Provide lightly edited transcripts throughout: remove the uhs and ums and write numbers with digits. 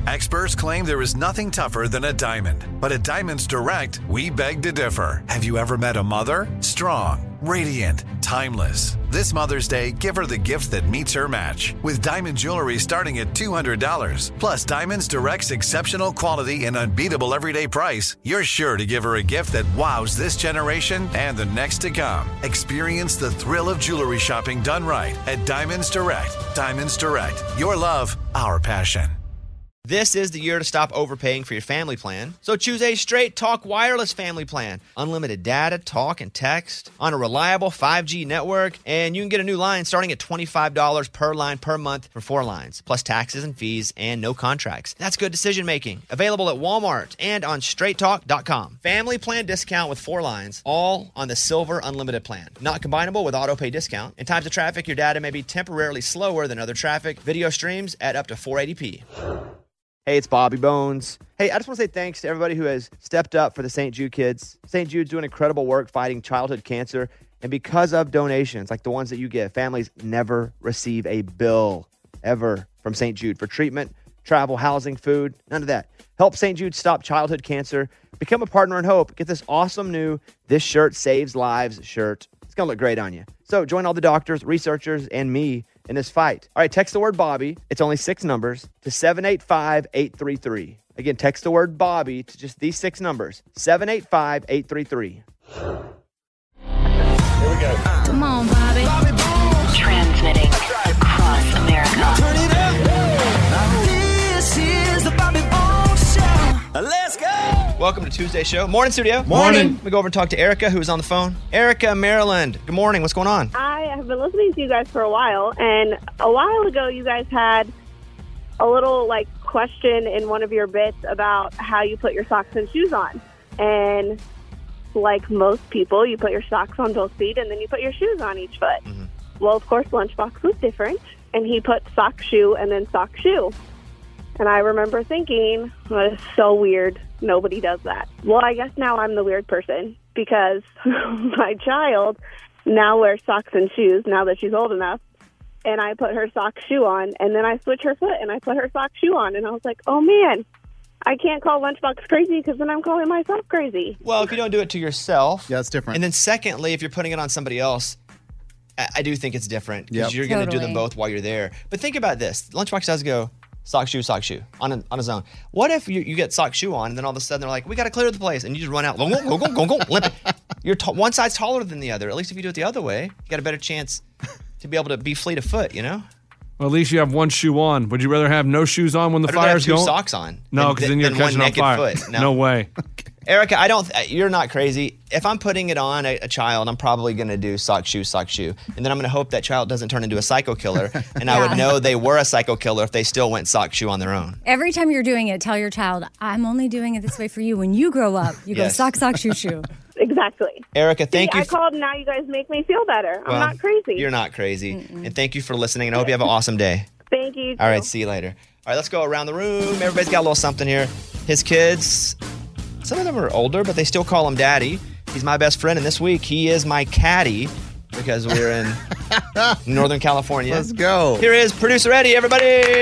Experts claim there is nothing tougher than a diamond. But at Diamonds Direct, we beg to differ. Have you ever met a mother? Strong, radiant, timeless. This Mother's Day, give her the gift that meets her match. With diamond jewelry starting at $200. Plus Diamonds Direct's exceptional quality and unbeatable everyday price, you're sure to give her a gift that wows this generation and the next to come. Experience the thrill of jewelry shopping done right at Diamonds Direct. Diamonds Direct. Your love, our passion. This is the year to stop overpaying for your family plan. So choose a Straight Talk Wireless family plan. Unlimited data, talk, and text on a reliable 5G network. And you can get a new line starting at $25 per line per month for 4 lines, plus taxes and fees and no contracts. That's good decision making. Available at Walmart and on straighttalk.com. Family plan discount with 4 lines, all on the Silver Unlimited plan. Not combinable with auto pay discount. In times of traffic, your data may be temporarily slower than other traffic. Video streams at up to 480p. Hey, it's Bobby Bones. Hey, I just want to say thanks to everybody who has stepped up for the St. Jude kids. St. Jude's doing incredible work fighting childhood cancer. And because of donations like the ones that you give, families never receive a bill ever from St. Jude for treatment, travel, housing, food, none of that. Help St. Jude stop childhood cancer. Become a partner in hope. Get this awesome new This Shirt Saves Lives shirt. It's going to look great on you. So join all the doctors, researchers, and me in this fight. All right, text the word Bobby. It's only 6 numbers to 785-833. Again, text the word Bobby to just these 6 numbers, 785-833. Here we go. Come on, Bobby. Bobby Bones. Transmitting across America. Turn it up. This is the Bobby Bones Show. Let's go. Welcome to Tuesday's show. Morning, studio. Morning. We go over and talk to Erica, who's on the phone. Erica, Maryland. Good morning. What's going on? I have been listening to you guys for a while, and a while ago you guys had a little question in one of your bits about how you put your socks and shoes on. And like most people, you put your socks on both feet and then you put your shoes on each foot. Mm-hmm. Well, of course, Lunchbox was different, and he put sock shoe and then sock shoe. And I remember thinking, well, it's so weird. Nobody does that. Well, I guess now I'm the weird person because my child now wears socks and shoes now that she's old enough. And I put her sock shoe on, and then I switch her foot, and I put her sock shoe on. And I was like, oh, man, I can't call Lunchbox crazy because then I'm calling myself crazy. Well, if you don't do it to yourself. Yeah, it's different. And then secondly, if you're putting it on somebody else, I do think it's different because you're going to do them both while you're there. But think about this. Lunchbox does go sock shoe on his own. What if you get sock shoe on, and then all of a sudden they're like, we got to clear the place, and you just run out. Go, limp. You're one side's taller than the other. At least if you do it the other way, you got a better chance to be able to be fleet of foot, you know? Well, at least you have one shoe on. Would you rather have no shoes on when the fire's going? I'd rather have 2 socks on. No, because then you're catching on fire. Foot. No way. Erica, you're not crazy. If I'm putting it on a child, I'm probably going to do sock shoe. And then I'm going to hope that child doesn't turn into a psycho killer. And I would know they were a psycho killer if they still went sock shoe on their own. Every time you're doing it, tell your child, I'm only doing it this way for you. When you grow up, you go sock, shoe. Exactly. Erica, thank you. I called, and now you guys make me feel better. I'm not crazy. You're not crazy. And thank you for listening, and I hope you have an awesome day. Thank you. All right, see you later. All right, let's go around the room. Everybody's got a little something here. His kids, some of them are older, but they still call him Daddy. He's my best friend, and this week he is my caddy because we're in Northern California. Let's go. Here is producer Eddie, everybody.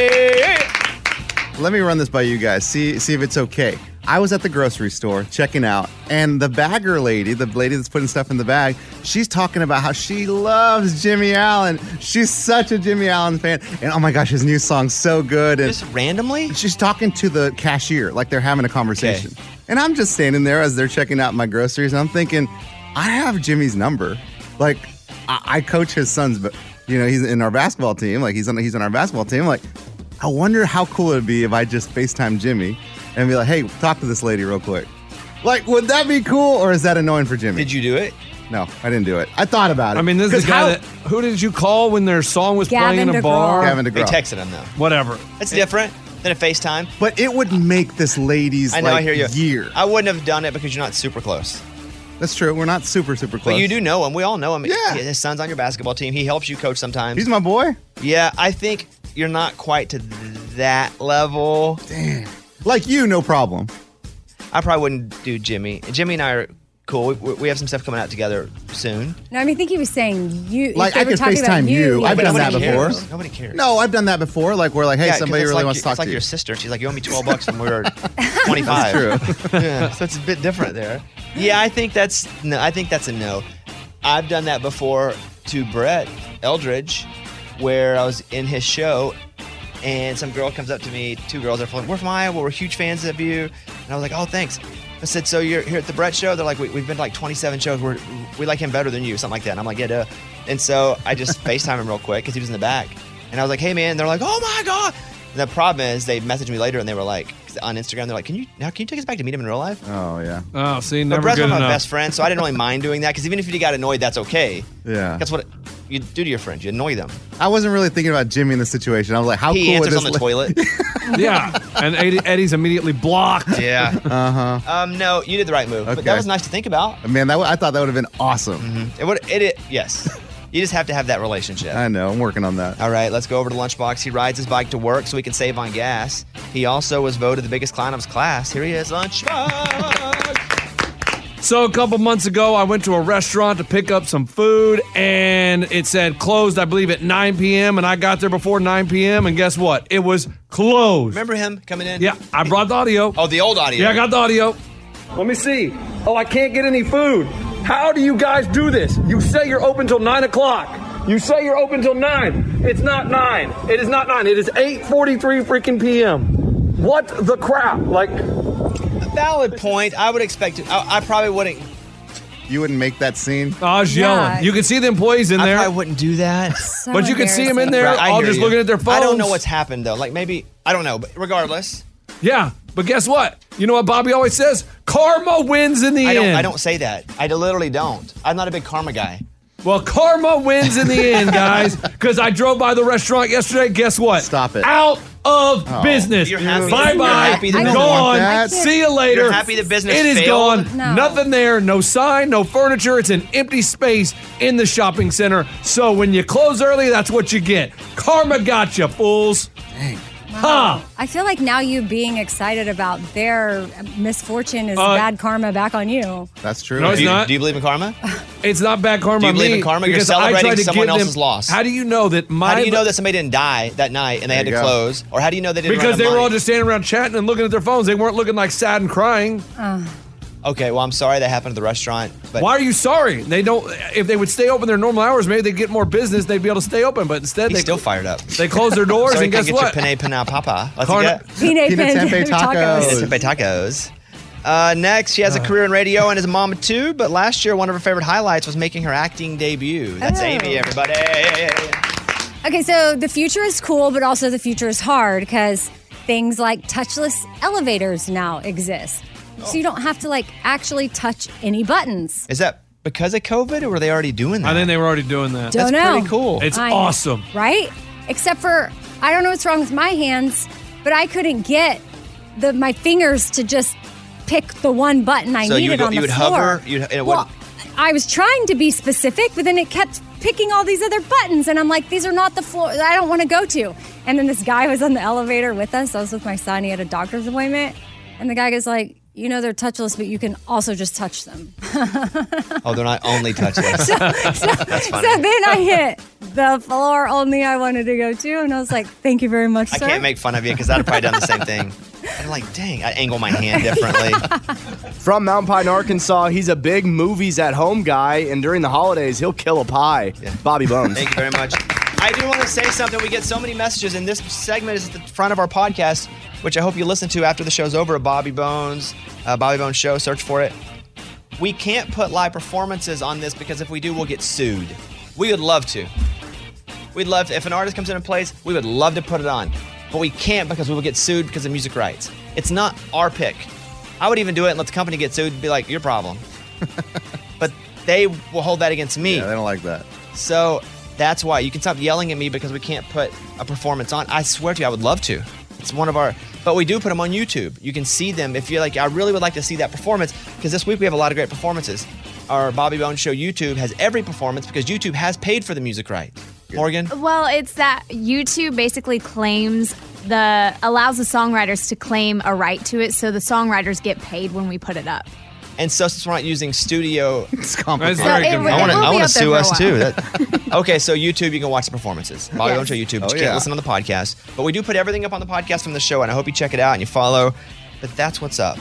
Let me run this by you guys. See if it's okay. I was at the grocery store checking out, and the bagger lady, the lady that's putting stuff in the bag, she's talking about how she loves Jimmy Allen. She's such a Jimmy Allen fan. And oh my gosh, his new song's so good. And just randomly? She's talking to the cashier like they're having a conversation. Okay. And I'm just standing there as they're checking out my groceries, and I'm thinking, I have Jimmy's number. Like, I coach his sons, but he's in our basketball team. Like, he's on our basketball team. Like, I wonder how cool it would be if I just FaceTime Jimmy and be like, hey, talk to this lady real quick. Like, would that be cool, or is that annoying for Jimmy? Did you do it? No, I didn't do it. I thought about it. I mean, this is the guy who did you call when their song was playing in a bar? Gavin DeGraw. They texted him, though. Whatever. It's different than a FaceTime. But it would make this lady's I hear you. year. I wouldn't have done it because you're not super close. That's true. We're not super close. But you do know him. We all know him. Yeah. His son's on your basketball team. He helps you coach sometimes. He's my boy. Yeah, I think you're not quite to that level. Damn. Like you, no problem. I probably wouldn't do Jimmy. Jimmy and I are cool. We have some stuff coming out together soon. No, I think he was saying you. Like, they I were could talking about FaceTime you. I've But done that nobody before. cares. Nobody cares. No, I've done that before. Like, we're like, hey, Yeah, 'cause somebody it's really like wants to talk it's like to you. your sister. She's like, you owe me $12 when we were 25. That's true. Yeah, so it's a bit different there. Yeah, I think that's a no. I've done that before to Brett Eldridge, where I was in his show, and some girl comes up to me. Two girls are like, "We're from Iowa. We're huge fans of you." And I was like, "Oh, thanks." I said, "So you're here at the Brett show?" They're like, "We've been to like 27 shows. We like him better than you," something like that. And I'm like, "Yeah, duh." And so I just FaceTime him real quick because he was in the back, and I was like, "Hey, man." They're like, "Oh my god." And the problem is, they messaged me later and they were like, on Instagram, they're like, can you take us back to meet him in real life? Oh, yeah. Oh, see, But never Brett's good one of my enough. best friends, so I didn't really mind doing that because even if you got annoyed, that's okay. Yeah. That's what you do to your friends. You annoy them. I wasn't really thinking about Jimmy in the situation. I was like, how He cool would answers this on the toilet. Yeah, and Eddie's immediately blocked. Yeah. Uh-huh. No, you did the right move. But Okay. that was nice to think about. Man, I thought that would have been awesome. Yes. You just have to have that relationship. I know. I'm working on that. All right, let's go over to Lunchbox. He rides his bike to work so he can save on gas. He also was voted the biggest clown of his class. Here he is, Lunchbox. So a couple months ago, I went to a restaurant to pick up some food, and it said closed, I believe, at 9 p.m., and I got there before 9 p.m., and guess what? It was closed. Remember him coming in? Yeah, I brought the audio. Oh, the old audio. Yeah, I got the audio. Let me see. Oh, I can't get any food. How do you guys do this? You say you're open till 9 o'clock. You say you're open till 9. It's not 9. It is not 9. It is 8:43 freaking p.m. What the crap? Like, A valid point. I would expect to. I probably wouldn't. You wouldn't make that scene? I was yelling. You could see the employees in there. I wouldn't do that. So But you could see them in there, Right, I all hear just you. looking at their phones. I don't know what's happened though. Like maybe I don't know. But regardless, Yeah, but guess what? You know what Bobby always says? Karma wins in the end. I don't say that. I literally don't. I'm not a big karma guy. Well, karma wins in the end, guys, because I drove by the restaurant yesterday. Guess what? Stop it. Out of business. You're happy- Bye-bye. you're happy that- I don't Gone. want that. See you later. You're happy the business It is failed? gone. No. Nothing there. No sign, no furniture. It's an empty space in the shopping center. So when you close early, that's what you get. Karma got you, fools. Dang. Ha! I feel like now you being excited about their misfortune is bad karma back on you. That's true. No, it's Do you, not. do you believe in karma? It's not bad karma. Do you on believe me in karma? You're because I celebrating tried to someone give them- else's loss. How do you know that my? How do you know that somebody didn't die that night and they had to There you go. close? Or how do you know they didn't? Because run they out of were all money? just standing around chatting and looking at their phones. They weren't looking like sad and crying. Okay, well, I'm sorry that happened at the restaurant. But Why are you sorry? They don't. If they would stay open their normal hours, maybe they'd get more business. They'd be able to stay open. But instead, he's they still fired up. They close their doors, Sorry, and can't guess get what? your penne penne papa. Let's Karma- get Pina Tempeh tacos. Tempeh tacos. Next, she has a career in radio and is a mom too. But last year, one of her favorite highlights was making her acting debut. That's Oh. Amy, everybody. Okay, so the future is cool, but also the future is hard because things like touchless elevators now exist. So you don't have to actually touch any buttons. Is that because of COVID, or were they already doing that? I think they were already doing that. Don't That's know. pretty cool. It's awesome. Right? Except for, I don't know what's wrong with my hands, but I couldn't get my fingers to just pick the one button I So you needed would, on you the would floor. hover. And it Well, I was trying to be specific, but then it kept picking all these other buttons, and I'm like, these are not the floor I don't want to go to. And then this guy was on the elevator with us. I was with my son. He had a doctor's appointment, and the guy goes like, you know, they're touchless, but you can also just touch them. oh, they're not only touchless. That's funny. So then I hit the floor only I wanted to go to, and I was like, thank you very much, I sir. can't make fun of you because I'd have probably done the same thing. I'm like, dang, I angle my hand differently. From Mountain Pine, Arkansas, he's a big movies at home guy, and during the holidays, he'll kill a pie. Yeah. Bobby Bones. Thank you very much. I do want to say something. We get so many messages, and this segment is at the front of our podcast, which I hope you listen to after the show's over at Bobby Bones Show. Search for it. We can't put live performances on this because if we do, we'll get sued. We would love to. We'd love to. If an artist comes in and plays, we would love to put it on. But we can't because we will get sued because of music rights. It's not our pick. I would even do it and let the company get sued and be like, your problem. But they will hold that against me. Yeah, they don't like that. So that's why you can stop yelling at me because we can't put a performance on. I swear to you, I would love to. It's one of our, but we do put them on YouTube. You can see them if you're like, I really would like to see that performance because this week we have a lot of great performances. Our Bobby Bones Show YouTube has every performance because YouTube has paid for the music right. Morgan? Well, it's that YouTube basically allows the songwriters to claim a right to it, so the songwriters get paid when we put it up. And so since we're not using studio, it's complicated. So it will I be want up to there sue for a us while. too. Okay, so YouTube, you can watch the performances. Bobby Yes. Bones Show YouTube. But Oh, you can't yeah. listen on the podcast. But we do put everything up on the podcast from the show, and I hope you check it out and you follow. But that's what's up.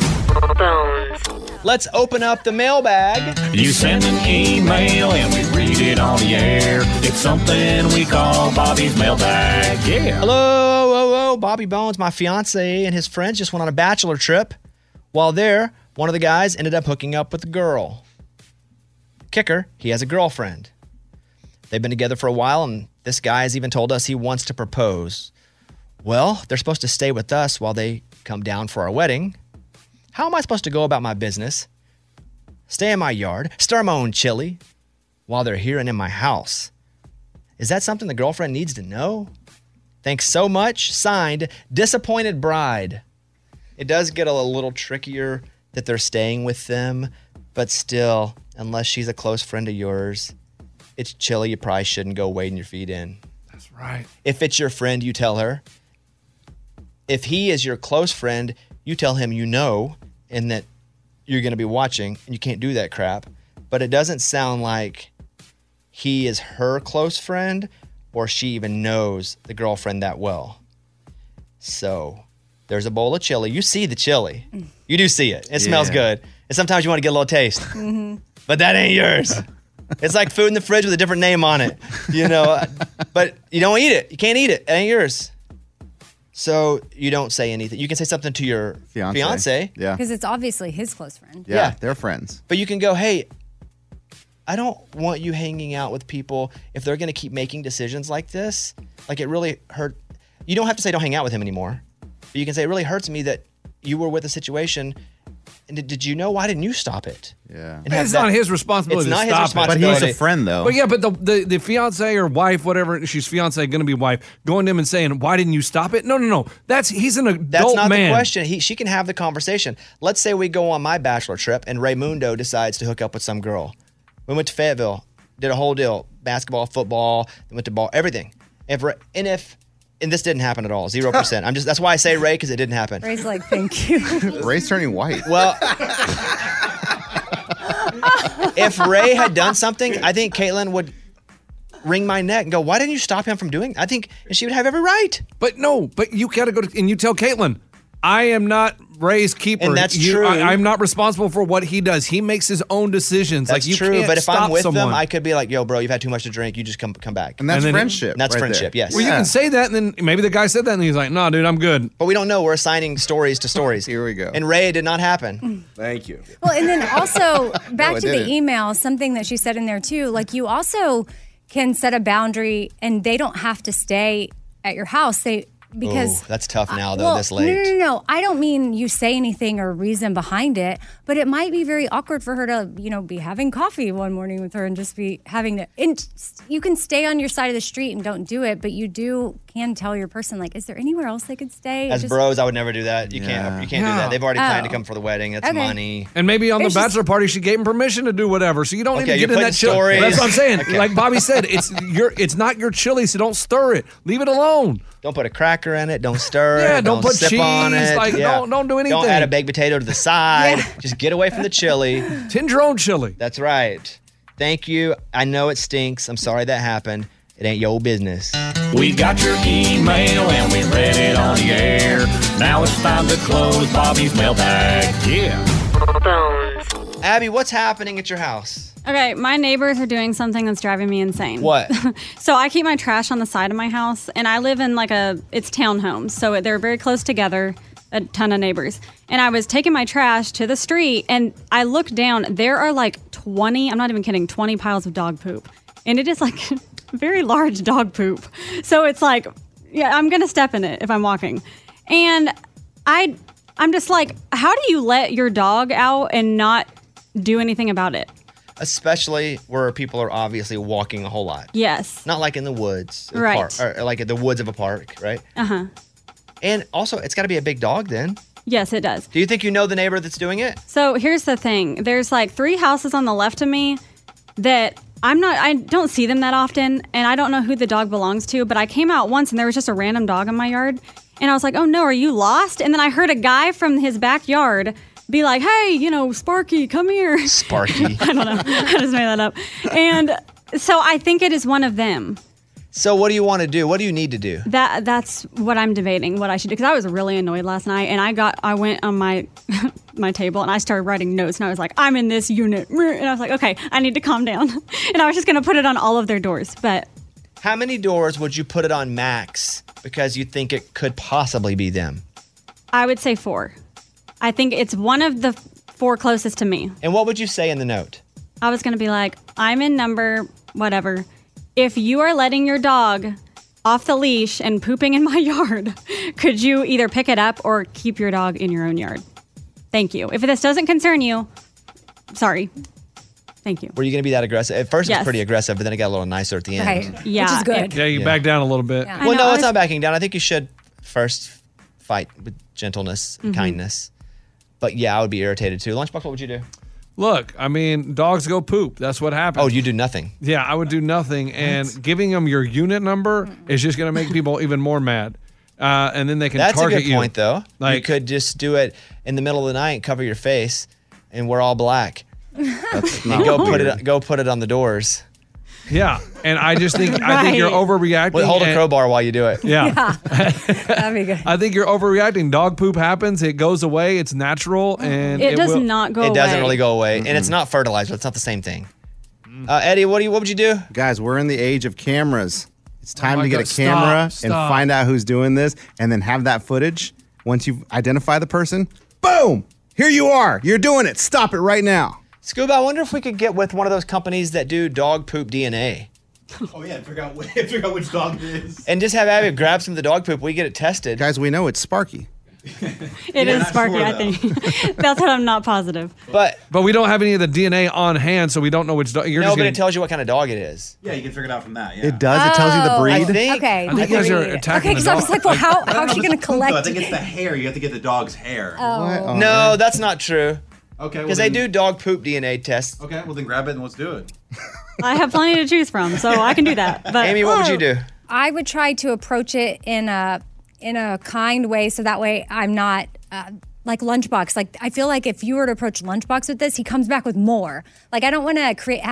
Let's open up the mailbag. You send an email and we read it on the air. It's something we call Bobby's mailbag. Yeah. Hello, Bobby Bones, my fiance and his friends just went on a bachelor trip. While there, one of the guys ended up hooking up with a girl. Kicker, he has a girlfriend. They've been together for a while, and this guy has even told us he wants to propose. Well, they're supposed to stay with us while they come down for our wedding. How am I supposed to go about my business? Stay in my yard, stir my own chili, while they're here and in my house. Is that something the girlfriend needs to know? Thanks so much. Signed, Disappointed Bride. It does get a little trickier that they're staying with them, but still, unless she's a close friend of yours, it's chilly. You probably shouldn't go wading your feet in. That's right. If it's your friend, you tell her. If he is your close friend, you tell him you know and that you're going to be watching, and you can't do that crap. But it doesn't sound like he is her close friend or she even knows the girlfriend that well. So there's a bowl of chili. You see the chili. You do see it. It smells good. And sometimes you want to get a little taste. But that ain't yours. It's like food in the fridge with a different name on it, you know. But you don't eat it. You can't eat it. It ain't yours. So you don't say anything. You can say something to your fiance. Yeah. Because it's obviously his close friend. Yeah, they're friends. But you can go, hey, I don't want you hanging out with people if they're going to keep making decisions like this. Like, it really hurt. You don't have to say don't hang out with him anymore. But you can say it really hurts me that you were with a situation. And did you know? Why didn't you stop it? Yeah. And have It's that- not his responsibility It's not to his stop it. responsibility. But he's a friend, though. But yeah, but the fiance or wife, whatever, she's fiance, going to be wife, going to him and saying, why didn't you stop it? No. He's an adult That's not man. the question. She can have the conversation. Let's say we go on my bachelor trip and Raymundo decides to hook up with some girl. We went to Fayetteville, did a whole deal, basketball, football, went to ball, everything. And this didn't happen at all, 0%. That's why I say Ray, because it didn't happen. Ray's like, thank you. Ray's turning white. Well, if Ray had done something, I think Caitlin would wring my neck and go, why didn't you stop him from doing? I think she would have every right. But you got to go and you tell Caitlin, I am not Ray's keeper. And that's true. I'm not responsible for what he does. He makes his own decisions. That's like you true, can't but if stop I'm with someone. them, I could be like, yo, bro, you've had too much to drink. You just come back. And that's And then- friendship. And that's right friendship, there. yes. Well, you can say that, and then maybe the guy said that, and he's like, no, dude, I'm good. But we don't know. We're assigning stories to stories. Here we go. And Ray, it did not happen. Thank you. Well, and then also back I to the didn't. email, something that she said in there too. Like, you also can set a boundary, and they don't have to stay at your house. Because Ooh, that's tough now, though, this late. No. I don't mean you say anything or reason behind it, but it might be very awkward for her to, be having coffee one morning with her and just be having to. And you can stay on your side of the street and don't do it, but you can tell your person, like, is there anywhere else they could stay? As Just- bros, I would never do that. You can't do that. They've already planned to come for the wedding. That's Okay. money. And maybe on the It's just- bachelor party, she gave him permission to do whatever. So you don't need Okay, to you're get in that putting chili. stories. That's what I'm saying. Okay. Like Bobby said, it's not your chili, so don't stir it. Leave it alone. Don't put a cracker in it. Don't stir Yeah, it. don't put sip on cheese, it. like, don't do Don't anything. add a baked potato to the side. Yeah. Just get away from the chili. Tend your own chili. That's right. Thank you. I know it stinks. I'm sorry that happened. It ain't your business. We got your email and we read it on the air. Now it's time to close Bobby's mailbag. Yeah. Abby, what's happening at your house? Okay, my neighbors are doing something that's driving me insane. What? So I keep my trash on the side of my house, and I live in it's townhomes, so they're very close together, a ton of neighbors. And I was taking my trash to the street, and I looked down. There are like 20, I'm not even kidding, 20 piles of dog poop. And it is like very large dog poop. So it's like, yeah, I'm going to step in it if I'm walking. And I'm just like, how do you let your dog out and not do anything about it? Especially where people are obviously walking a whole lot. Yes. Not like in the woods. Right. Or like at the woods of a park, right? Uh-huh. And also, it's got to be a big dog then. Yes, it does. Do you think you know the neighbor that's doing it? So here's the thing. There's like 3 houses on the left of me that I don't see them that often, and I don't know who the dog belongs to, but I came out once and there was just a random dog in my yard, and I was like, oh no, are you lost? And then I heard a guy from his backyard be like, hey, Sparky, come here. Sparky. I don't know. I just made that up. And so I think it is one of them. So what do you want to do? What do you need to do? That's what I'm debating, what I should do. Because I was really annoyed last night, and I went on my my table, and I started writing notes, and I was like, I'm in this unit. And I was like, okay, I need to calm down. And I was just going to put it on all of their doors. But how many doors would you put it on max because you think it could possibly be them? I would say 4. I think it's one of the 4 closest to me. And what would you say in the note? I was going to be like, I'm in number whatever. If you are letting your dog off the leash and pooping in my yard, could you either pick it up or keep your dog in your own yard? Thank you. If this doesn't concern you, sorry. Thank you. Were you going to be that aggressive? At first, it Yes. was pretty aggressive, but then it got a little nicer at the end. Right. Yeah, Which is good. Yeah, you back down a little bit. Well, no, it's not backing down. I think you should first fight with gentleness and Mhm. kindness. But yeah, I would be irritated too. Lunchbox, what would you do? Look, I mean, dogs go poop. That's what happens. Oh, you do nothing. Yeah, I would do nothing. And giving them your unit number is just going to make people even more mad. And then they can That's a target good point, though. Like, you could just do it in the middle of the night, cover your face, and we're all black. That's and go put it on the doors. Yeah, and I just think I think you're overreacting. Wait, hold a and- crowbar while you do it. Yeah. That'd be good. I think you're overreacting. Dog poop happens. It goes away. It's natural, and It does will- not go It away. doesn't really go away, and it's not fertilizer. It's not the same thing. Eddie, what would you do? Guys, we're in the age of cameras. It's time my to get God, a camera stop. and find out who's doing this and then have that footage. Once you identify the person, boom, here you are. You're doing it. Stop it right now. Scuba, I wonder if we could get with one of those companies that do dog poop DNA. Oh yeah, figure out which dog it is. And just have Abby grab some of the dog poop. We get it tested. Guys, we know it's Sparky. It is Sparky, I think. That's what I'm not positive. But we don't have any of the DNA on hand, so we don't know which dog. You're no, just but gonna, it tells you what kind of dog it is. Yeah, you can figure it out from that. Yeah. It does. It tells you the breed. I think. Okay. I think you guys are attacking Okay, because the I was dog. like, well, how's she going to collect I think it's the hair. You have to get the dog's hair. Oh. No, that's not true. Okay. Because they do dog poop DNA tests. Okay, well then grab it and let's do it. I have plenty to choose from, so I can do that. But Amy, what would you do? I would try to approach it in a kind way, so that way I'm not like Lunchbox. Like I feel like if you were to approach Lunchbox with this, he comes back with more. Like I don't want to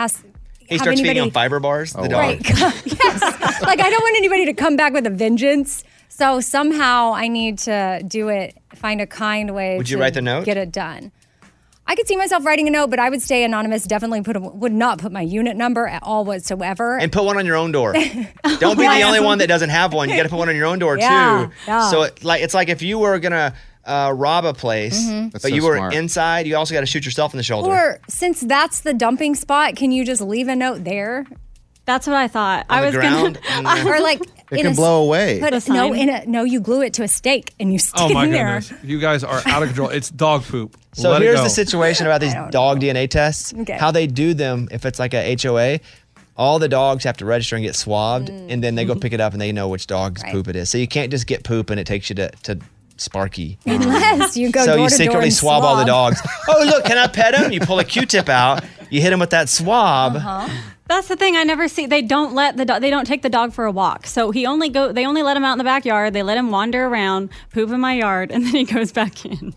He starts feeding on fiber bars. The dog. Right. Yes. Like I don't want anybody to come back with a vengeance. So somehow I need to do it. Find a kind way. Would you to write the note? Get it done. I could see myself writing a note, but I would stay anonymous. Definitely would not put my unit number at all whatsoever. And put one on your own door. Don't be the only one that doesn't have one. You got to put one on your own door Yeah, too. yeah. So it's like if you were gonna rob a place, That's but so you were smart. inside, you also got to shoot yourself in the shoulder. Or since that's the dumping spot, can you just leave a note there? That's what I thought. On I the was ground? gonna. Or like It in can a- blow away. Put The no sign? no, you glue it to a stake and you stick Oh it my in there. goodness, you guys are out of control. It's dog poop. So Let it here's go. the situation about these dog DNA tests. Okay. How they do them, if it's like a HOA, all the dogs have to register and get swabbed, and then they go pick it up and they know which dog's Right. poop it is. So you can't just get poop and it takes you to Sparky. Unless you go So door you to door secretly and swab all the dogs. Oh, look, can I pet him? You pull a Q-tip out, you hit him with that swab. That's the thing. I never see. They don't let the dog. They don't take the dog for a walk. So he only go. They only let him out in the backyard. They let him wander around, poop in my yard, and then he goes back in.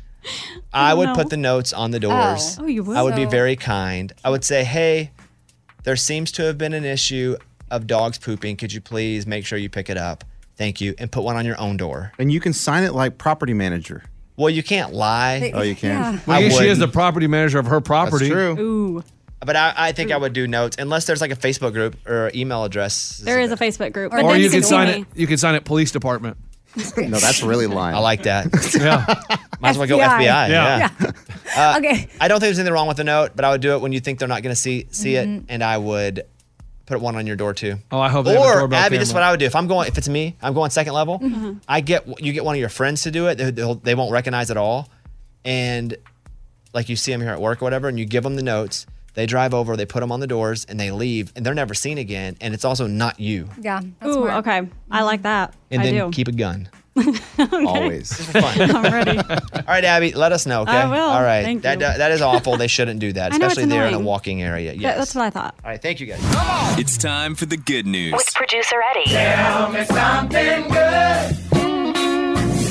I would No. put the notes on the doors. Oh, you would? I would be So- very kind. I would say, hey, there seems to have been an issue of dogs pooping. Could you please make sure you pick it up? Thank you. And put one on your own door. And you can sign it like property manager. Well, you can't lie. Oh, you can? Yeah. Well, I guess she is wouldn't. the property manager of her property. That's true. Ooh, But I think I would do notes unless there's like a Facebook group or email address. there is a Facebook group. But Or then you can can sign see it. You can sign it police department. No, that's really lying. I like that. Yeah. Might as well go FBI. FBI. Yeah. Yeah. Okay. I don't think there's anything wrong with the note, but I would do it when you think they're not going to see it, and I would put one on your door too. Oh, I hope they have a Or doorbell Abby, this is camera. what I would do. If it's me, I'm going second level. You get one of your friends to do it. They won't recognize it all, and like you see them here at work or whatever, and you give them the notes. They drive over, they put them on the doors, and they leave, and they're never seen again. And it's also not you. Yeah. That's Ooh, smart. okay. I like that. And I then do. keep a gun. Always. Just for fun. I'm ready. All right, Abby, let us know, okay? I will. All right. Thank that you. that is awful. They shouldn't do that, I know, it's especially there in a annoying. walking area. Yes. That's what I thought. All right, thank you guys. It's time for the good news. With producer Eddie. Tell me something good.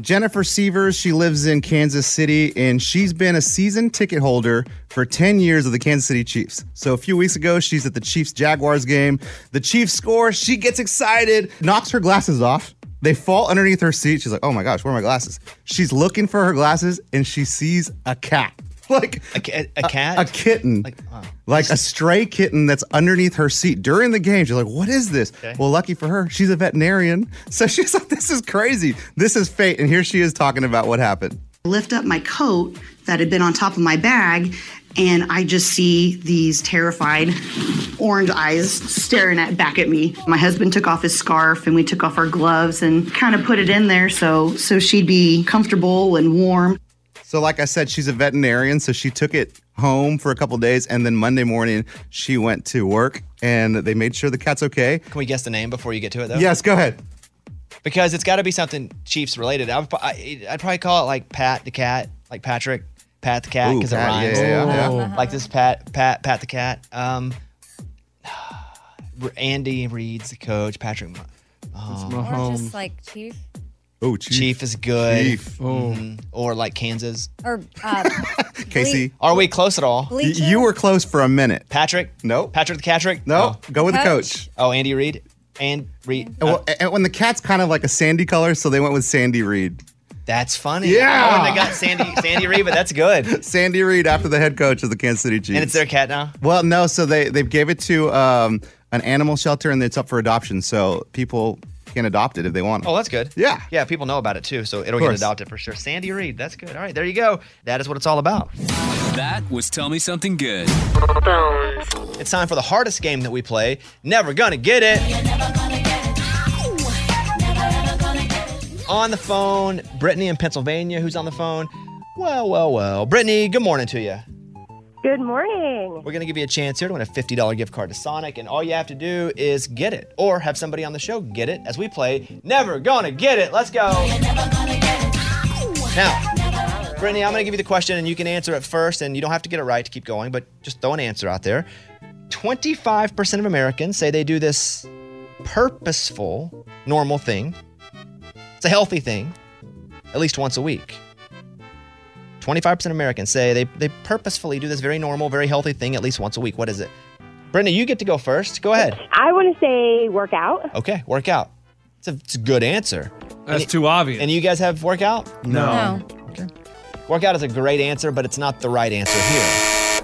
Jennifer Severs, she lives in Kansas City, and she's been a season ticket holder for 10 years of the Kansas City Chiefs. So a few weeks ago, she's at the Chiefs-Jaguars game. The Chiefs score. She gets excited, knocks her glasses off. They fall underneath her seat. She's like, oh my gosh, where are my glasses? She's looking for her glasses, and she sees a cat. Like a cat? A kitten. Like a stray kitten that's underneath her seat. During the game, she's like, what is this? Okay. Well, lucky for her, she's a veterinarian. So she's like, this is crazy. This is fate. And here she is talking about what happened. Lift up my coat that had been on top of my bag, and I just see these terrified orange eyes staring back at me. My husband took off his scarf, and we took off our gloves and kind of put it in there so she'd be comfortable and warm. So like I said, she's a veterinarian, so she took it home for a couple days, and then Monday morning she went to work, and they made sure the cat's okay. Can we guess the name before you get to it, though? Yes, go ahead. Because it's got to be something Chiefs related. I'd probably call it like Pat the cat, like Pat the cat, because it rhymes. Yeah. Like this Pat the cat. Andy Reid's the coach. Patrick Or just like Chief. Oh, Chief. Chief is good. Chief. Or like Kansas. Or Casey. Are we close at all? Bleacher? You were close for a minute. Patrick? No. Patrick the Catrick? No. Go with the coach. Oh, Andy Reid? And Reid. Well, and when the cat's kind of like a sandy color, so they went with Sandy Reid. That's funny. Yeah. I wouldn't have got Sandy Reid, but that's good. Sandy Reid after the head coach of the Kansas City Chiefs. And it's their cat now? Well, no. So they gave it to an animal shelter, and it's up for adoption. So people can adopt it if they want. Oh, that's good. Yeah. Yeah, people know about it too, so it'll Of get course. adopted for sure. Sandy Reid, that's good. All right, there you go. That is what it's all about. That was Tell Me Something Good. It's time for the hardest game that we play. Never gonna get it. On the phone, Brittany in Pennsylvania. Who's on the phone? Well. Brittany, good morning to you. Good morning. We're going to give you a chance here to win a $50 gift card to Sonic, and all you have to do is get it, or have somebody on the show get it as we play Never Gonna Get It. Let's go. Now, Brittany, I'm going to give you the question, and you can answer it first, and you don't have to get it right to keep going, but just throw an answer out there. 25% of Americans say they do this purposeful, normal thing. It's a healthy thing, at least once a week. 25% of Americans say they purposefully do this very normal, very healthy thing at least once a week. What is it? Brittany, you get to go first. Go ahead. I want to say work out. Okay, work out. It's a good answer. That's too obvious. And you guys have workout? No. Okay. Workout is a great answer, but it's not the right answer here.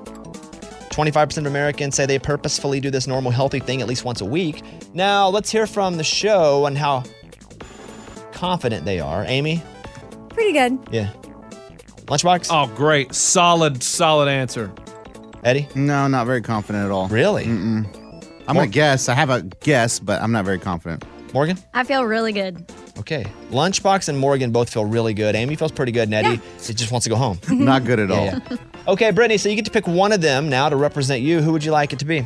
25% of Americans say they purposefully do this normal, healthy thing at least once a week. Now, let's hear from the show on how confident they are. Amy? Pretty good. Yeah. Lunchbox? Oh, great. Solid answer. Eddie? No, not very confident at all. Really? I'm going to guess. I have a guess, but I'm not very confident. Morgan? I feel really good. Okay. Lunchbox and Morgan both feel really good. Amy feels pretty good, and Eddie just wants to go home. Not good at all. Yeah. Okay, Brittany, so you get to pick one of them now to represent you. Who would you like it to be?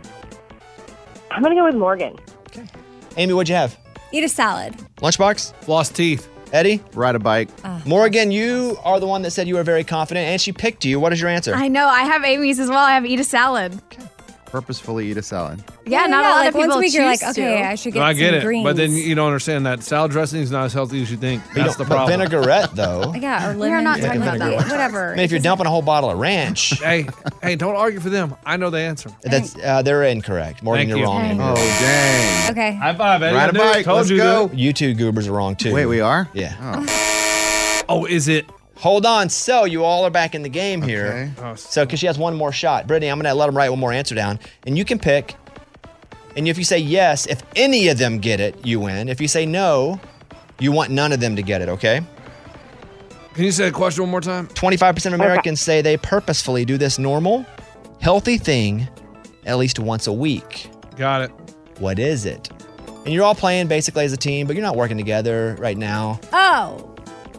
I'm going to go with Morgan. Amy, what'd you have? Eat a salad. Lunchbox? Lost teeth. Eddie? Ride a bike. Morgan, you are the one that said you were very confident, and she picked you. What is your answer? I know. I have Amy's as well. I have eat a salad. Purposefully eat a salad. Yeah, not a lot like of people once a week choose you're like, to. okay, I should get I get some it, greens. but then you don't understand that salad dressing is not as healthy as you think. That's the But problem. vinaigrette, though. Yeah, or lemon. We are not talking like about that. Whatever. I mean, if you're dumping a whole bottle of ranch, hey, don't argue for them. I know the answer. that's they're incorrect. Morgan, Thank you're you. wrong. Dang. Oh, dang. Okay. High five, Eddie. Ride I a knew it. bike. Told Let's you go. that. You two goobers are wrong, too. Wait, we are? Yeah. Oh. Oh, is it? Hold on. So you all are back in the game here. Okay. So because she has one more shot. Brittany, I'm going to let them write one more answer down. And you can pick. And if you say yes, if any of them get it, you win. If you say no, you want none of them to get it, okay? Can you say the question one more time? 25% of Americans say they purposefully do this normal, healthy thing at least once a week. Got it. What is it? And you're all playing basically as a team, but you're not working together right now. Oh.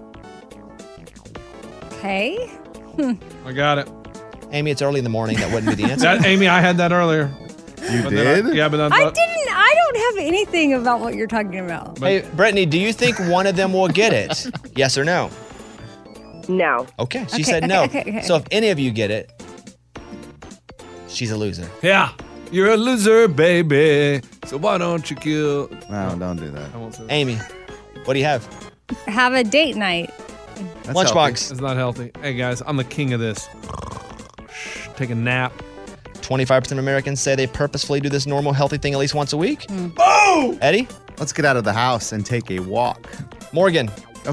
Okay. I got it. Amy, it's early in the morning. That wouldn't be the answer. Amy, I had that earlier. You But did? then I I don't have anything about what you're talking about. Hey, Brittany, do you think one of them will get it? Yes or no? No. Okay, she Okay, said okay, no. okay. So if any of you get it, she's a loser. Yeah. You're a loser, baby. So why don't you kill? No, don't do that. I won't say that. Amy, what do you have? have a date night. Lunchbox. It's not healthy. Hey, guys, I'm the king of this. Take a nap. 25% of Americans say they purposefully do this normal, healthy thing at least once a week. Oh! Eddie? Let's get out of the house and take a walk. Morgan?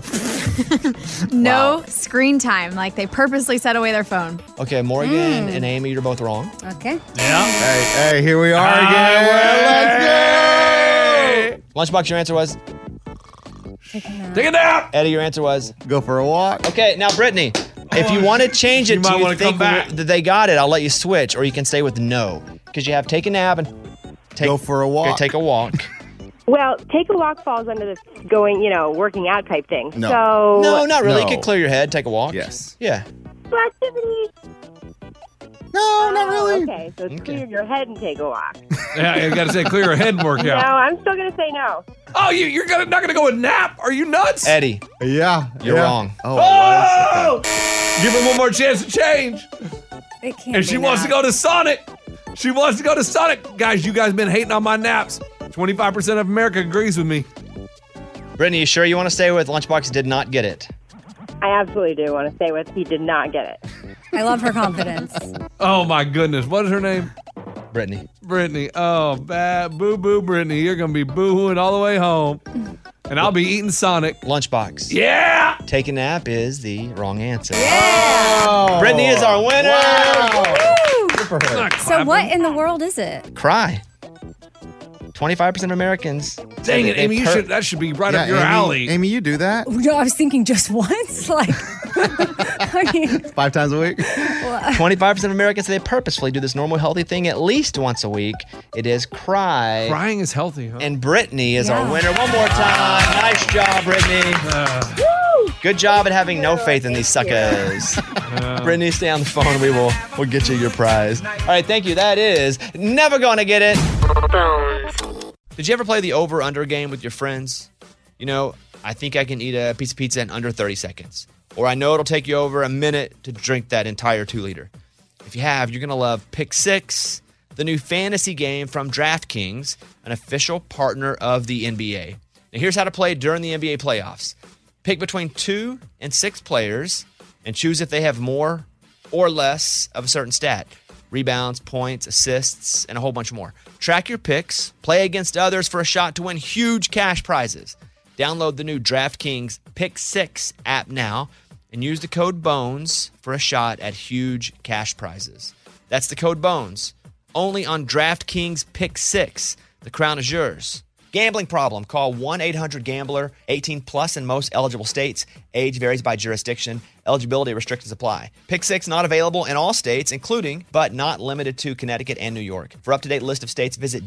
No screen time. Like they purposely set away their phone. Okay, Morgan and Amy, you're both wrong. Okay. Yeah. Hey, here we are again. Let's go! Lunchbox, your answer was? Take a nap. Take a nap! Eddie, your answer was? Go for a walk. Okay, now Brittany, if you want to change it You to might you wanna think come back. that they got it, I'll let you switch, or you can stay with no. Because you have take a nap and Go for a walk. Okay, take a walk. Well, take a walk falls under the going, working out type thing. No. So No, not really. No. You can clear your head, take a walk. Yes. Yeah. activity. No, not really. Okay, so clear your head and take a walk. Yeah, you got to say clear your head and work No, out. I'm still going to say no. Oh, you're not going to go with nap? Are you nuts? Eddie, Yeah. you're yeah. wrong. Oh! Give her one more chance to change. It can't And she be wants to that. go to Sonic. She wants to go to Sonic. Guys, you guys been hating on my naps. 25% of America agrees with me. Brittany, you sure you want to stay with Lunchbox did not get it? I absolutely do want to stay with he did not get it. I love her confidence. Oh, my goodness. What is her name? Brittany. Brittany. Oh, bad. Boo-boo, Brittany. You're going to be boo-hooing all the way home. And I'll be eating Sonic. Lunchbox. Yeah! Take a nap is the wrong answer. Oh. Brittany is our winner. Wow. Good for her. Not So clapping. what in the world is it? Cry. 25% of Americans. Dang it, Amy. That should be right up your Amy, alley. Amy, you do that No, I was thinking just once. Like, I mean, 5 times a week? 25% of Americans say they purposefully do this normal, healthy thing at least once a week. It is cry. Crying is healthy, huh? And Brittany is our Yeah. winner. One more time. Nice job, Brittany. Good job at having no faith in these suckers. Brittany, stay on the phone. We'll get you your prize. All right, thank you. That is Never Gonna Get It. Did you ever play the over-under game with your friends? I think I can eat a piece of pizza in under 30 seconds. Or I know it'll take you over a minute to drink that entire 2-liter. If you have, you're going to love Pick Six, the new fantasy game from DraftKings, an official partner of the NBA. Now, here's how to play during the NBA playoffs. Pick between 2 and 6 players and choose if they have more or less of a certain stat. Rebounds, points, assists, and a whole bunch more. Track your picks, play against others for a shot to win huge cash prizes. Download the new DraftKings Pick 6 app now and use the code BONES for a shot at huge cash prizes. That's the code BONES. Only on DraftKings Pick 6. The crown is yours. Gambling problem? Call 1-800-GAMBLER. 18 plus in most eligible states. Age varies by jurisdiction. Eligibility restrictions apply. Pick 6 not available in all states, including but not limited to Connecticut and New York. For up-to-date list of states, visit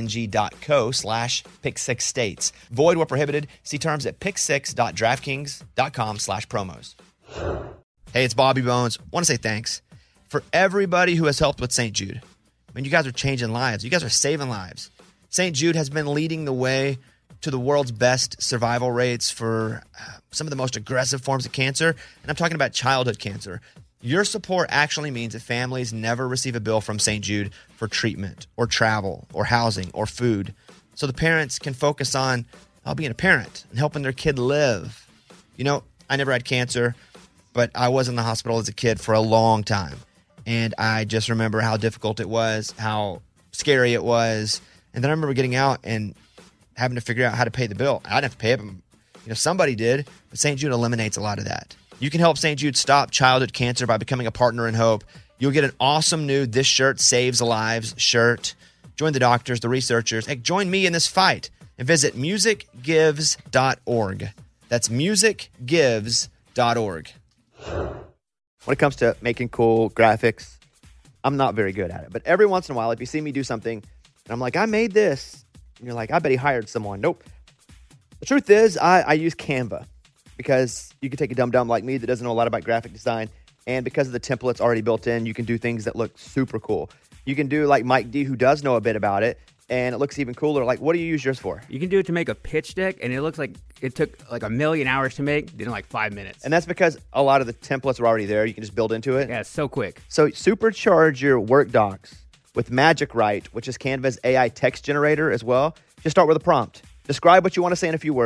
dkng.co/pick6states. Void where prohibited. See terms at pick6.draftkings.com/promos. Hey, it's Bobby Bones. Want to say thanks for everybody who has helped with St. Jude. I mean, you guys are changing lives. You guys are saving lives. St. Jude has been leading the way to the world's best survival rates for some of the most aggressive forms of cancer, and I'm talking about childhood cancer. Your support actually means that families never receive a bill from St. Jude for treatment or travel or housing or food, so the parents can focus on being a parent and helping their kid live. I never had cancer, but I was in the hospital as a kid for a long time, and I just remember how difficult it was, how scary it was. And then I remember getting out and having to figure out how to pay the bill. I didn't have to pay it, but somebody did. But St. Jude eliminates a lot of that. You can help St. Jude stop childhood cancer by becoming a partner in hope. You'll get an awesome new This Shirt Saves Lives shirt. Join the doctors, the researchers. Hey, join me in this fight and visit musicgives.org. That's musicgives.org. When it comes to making cool graphics, I'm not very good at it. But every once in a while, if you see me do something, and I'm like, I made this. And you're like, I bet he hired someone. Nope. The truth is, I use Canva because you can take a dum-dum like me that doesn't know a lot about graphic design. And because of the templates already built in, you can do things that look super cool. You can do like Mike D, who does know a bit about it, and it looks even cooler. Like, what do you use yours for? You can do it to make a pitch deck, and it looks like it took like 1,000,000 hours to make. Did it in like 5 minutes. And that's because a lot of the templates are already there. You can just build into it. Yeah, it's so quick. So supercharge your work docs with Magic Write, which is Canva's AI text generator as well. Just start with a prompt. Describe what you want to say in a few words,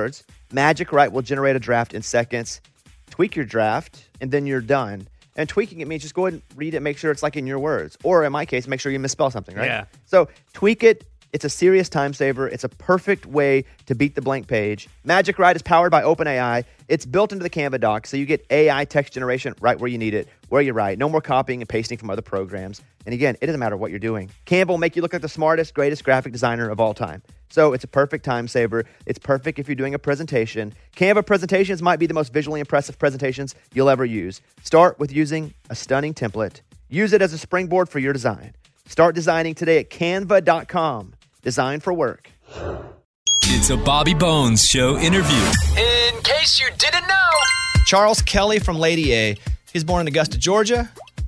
Magic Write will generate a draft in seconds. Tweak your draft, and then you're done. And tweaking it means just go ahead and read it, make sure it's like in your words. Or in my case, make sure you misspell something, right? Yeah. So tweak it. It's a serious time saver. It's a perfect way to beat the blank page. Magic Write is powered by OpenAI. It's built into the Canva doc, so you get AI text generation right where you need it, where you write. No more copying and pasting from other programs. And again, it doesn't matter what you're doing. Canva will make you look like the smartest, greatest graphic designer of all time. So it's a perfect time saver. It's perfect if you're doing a presentation. Canva presentations might be the most visually impressive presentations you'll ever use. Start with using a stunning template. Use it as a springboard for your design. Start designing today at canva.com. Design for work. It's a Bobby Bones Show interview. In case you didn't know, Charles Kelly from Lady A. He was born in Augusta, Georgia,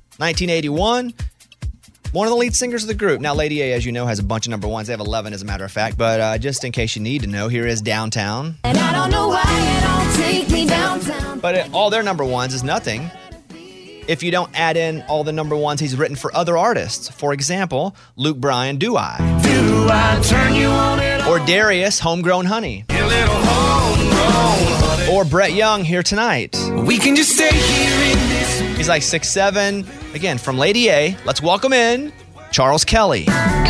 1981. One of the lead singers of the group. Now, Lady A, as you know, has a bunch of number ones. They have 11, as a matter of fact. But just in case you need to know, here is Downtown. And I don't know why you don't take me downtown. But all their number ones is nothing if you don't add in all the number ones he's written for other artists. For example, Luke Bryan, Do I? Do I turn you on and on? Or Darius, Homegrown Honey. You little homegrown honey. Or Brett Young, Here Tonight. We can just stay here in this. He's like 6'7". Again, from Lady A, let's welcome in Charles Kelly.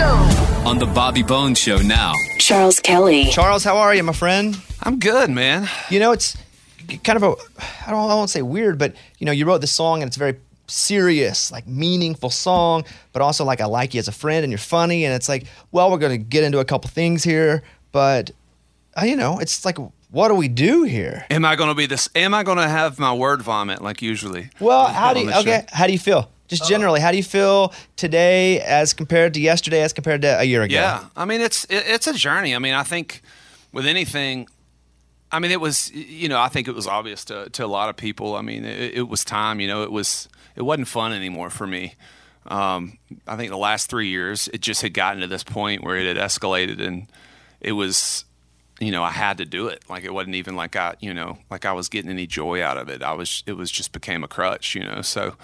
On the Bobby Bones Show now. Charles Kelly. Charles, how are you, my friend? I'm good, man. You know, it's kind of I won't say weird, but you know, you wrote this song and it's very serious, like meaningful song, but also like I like you as a friend and you're funny, and it's like, well, we're going to get into a couple things here, but you know, it's like, what do we do here? Am I going to have my word vomit like usually? Well, how do you feel? Just generally, how do you feel today as compared to yesterday, as compared to a year ago? Yeah, I mean, it's a journey. I mean, I think with anything, I mean, it was, you know, I think it was obvious to a lot of people. I mean, it was time, you know, it wasn't fun anymore for me. I think the last 3 years, it just had gotten to this point where it had escalated, and it was, you know, I had to do it. Like, it wasn't even like I was getting any joy out of it. It was just became a crutch, you know? So,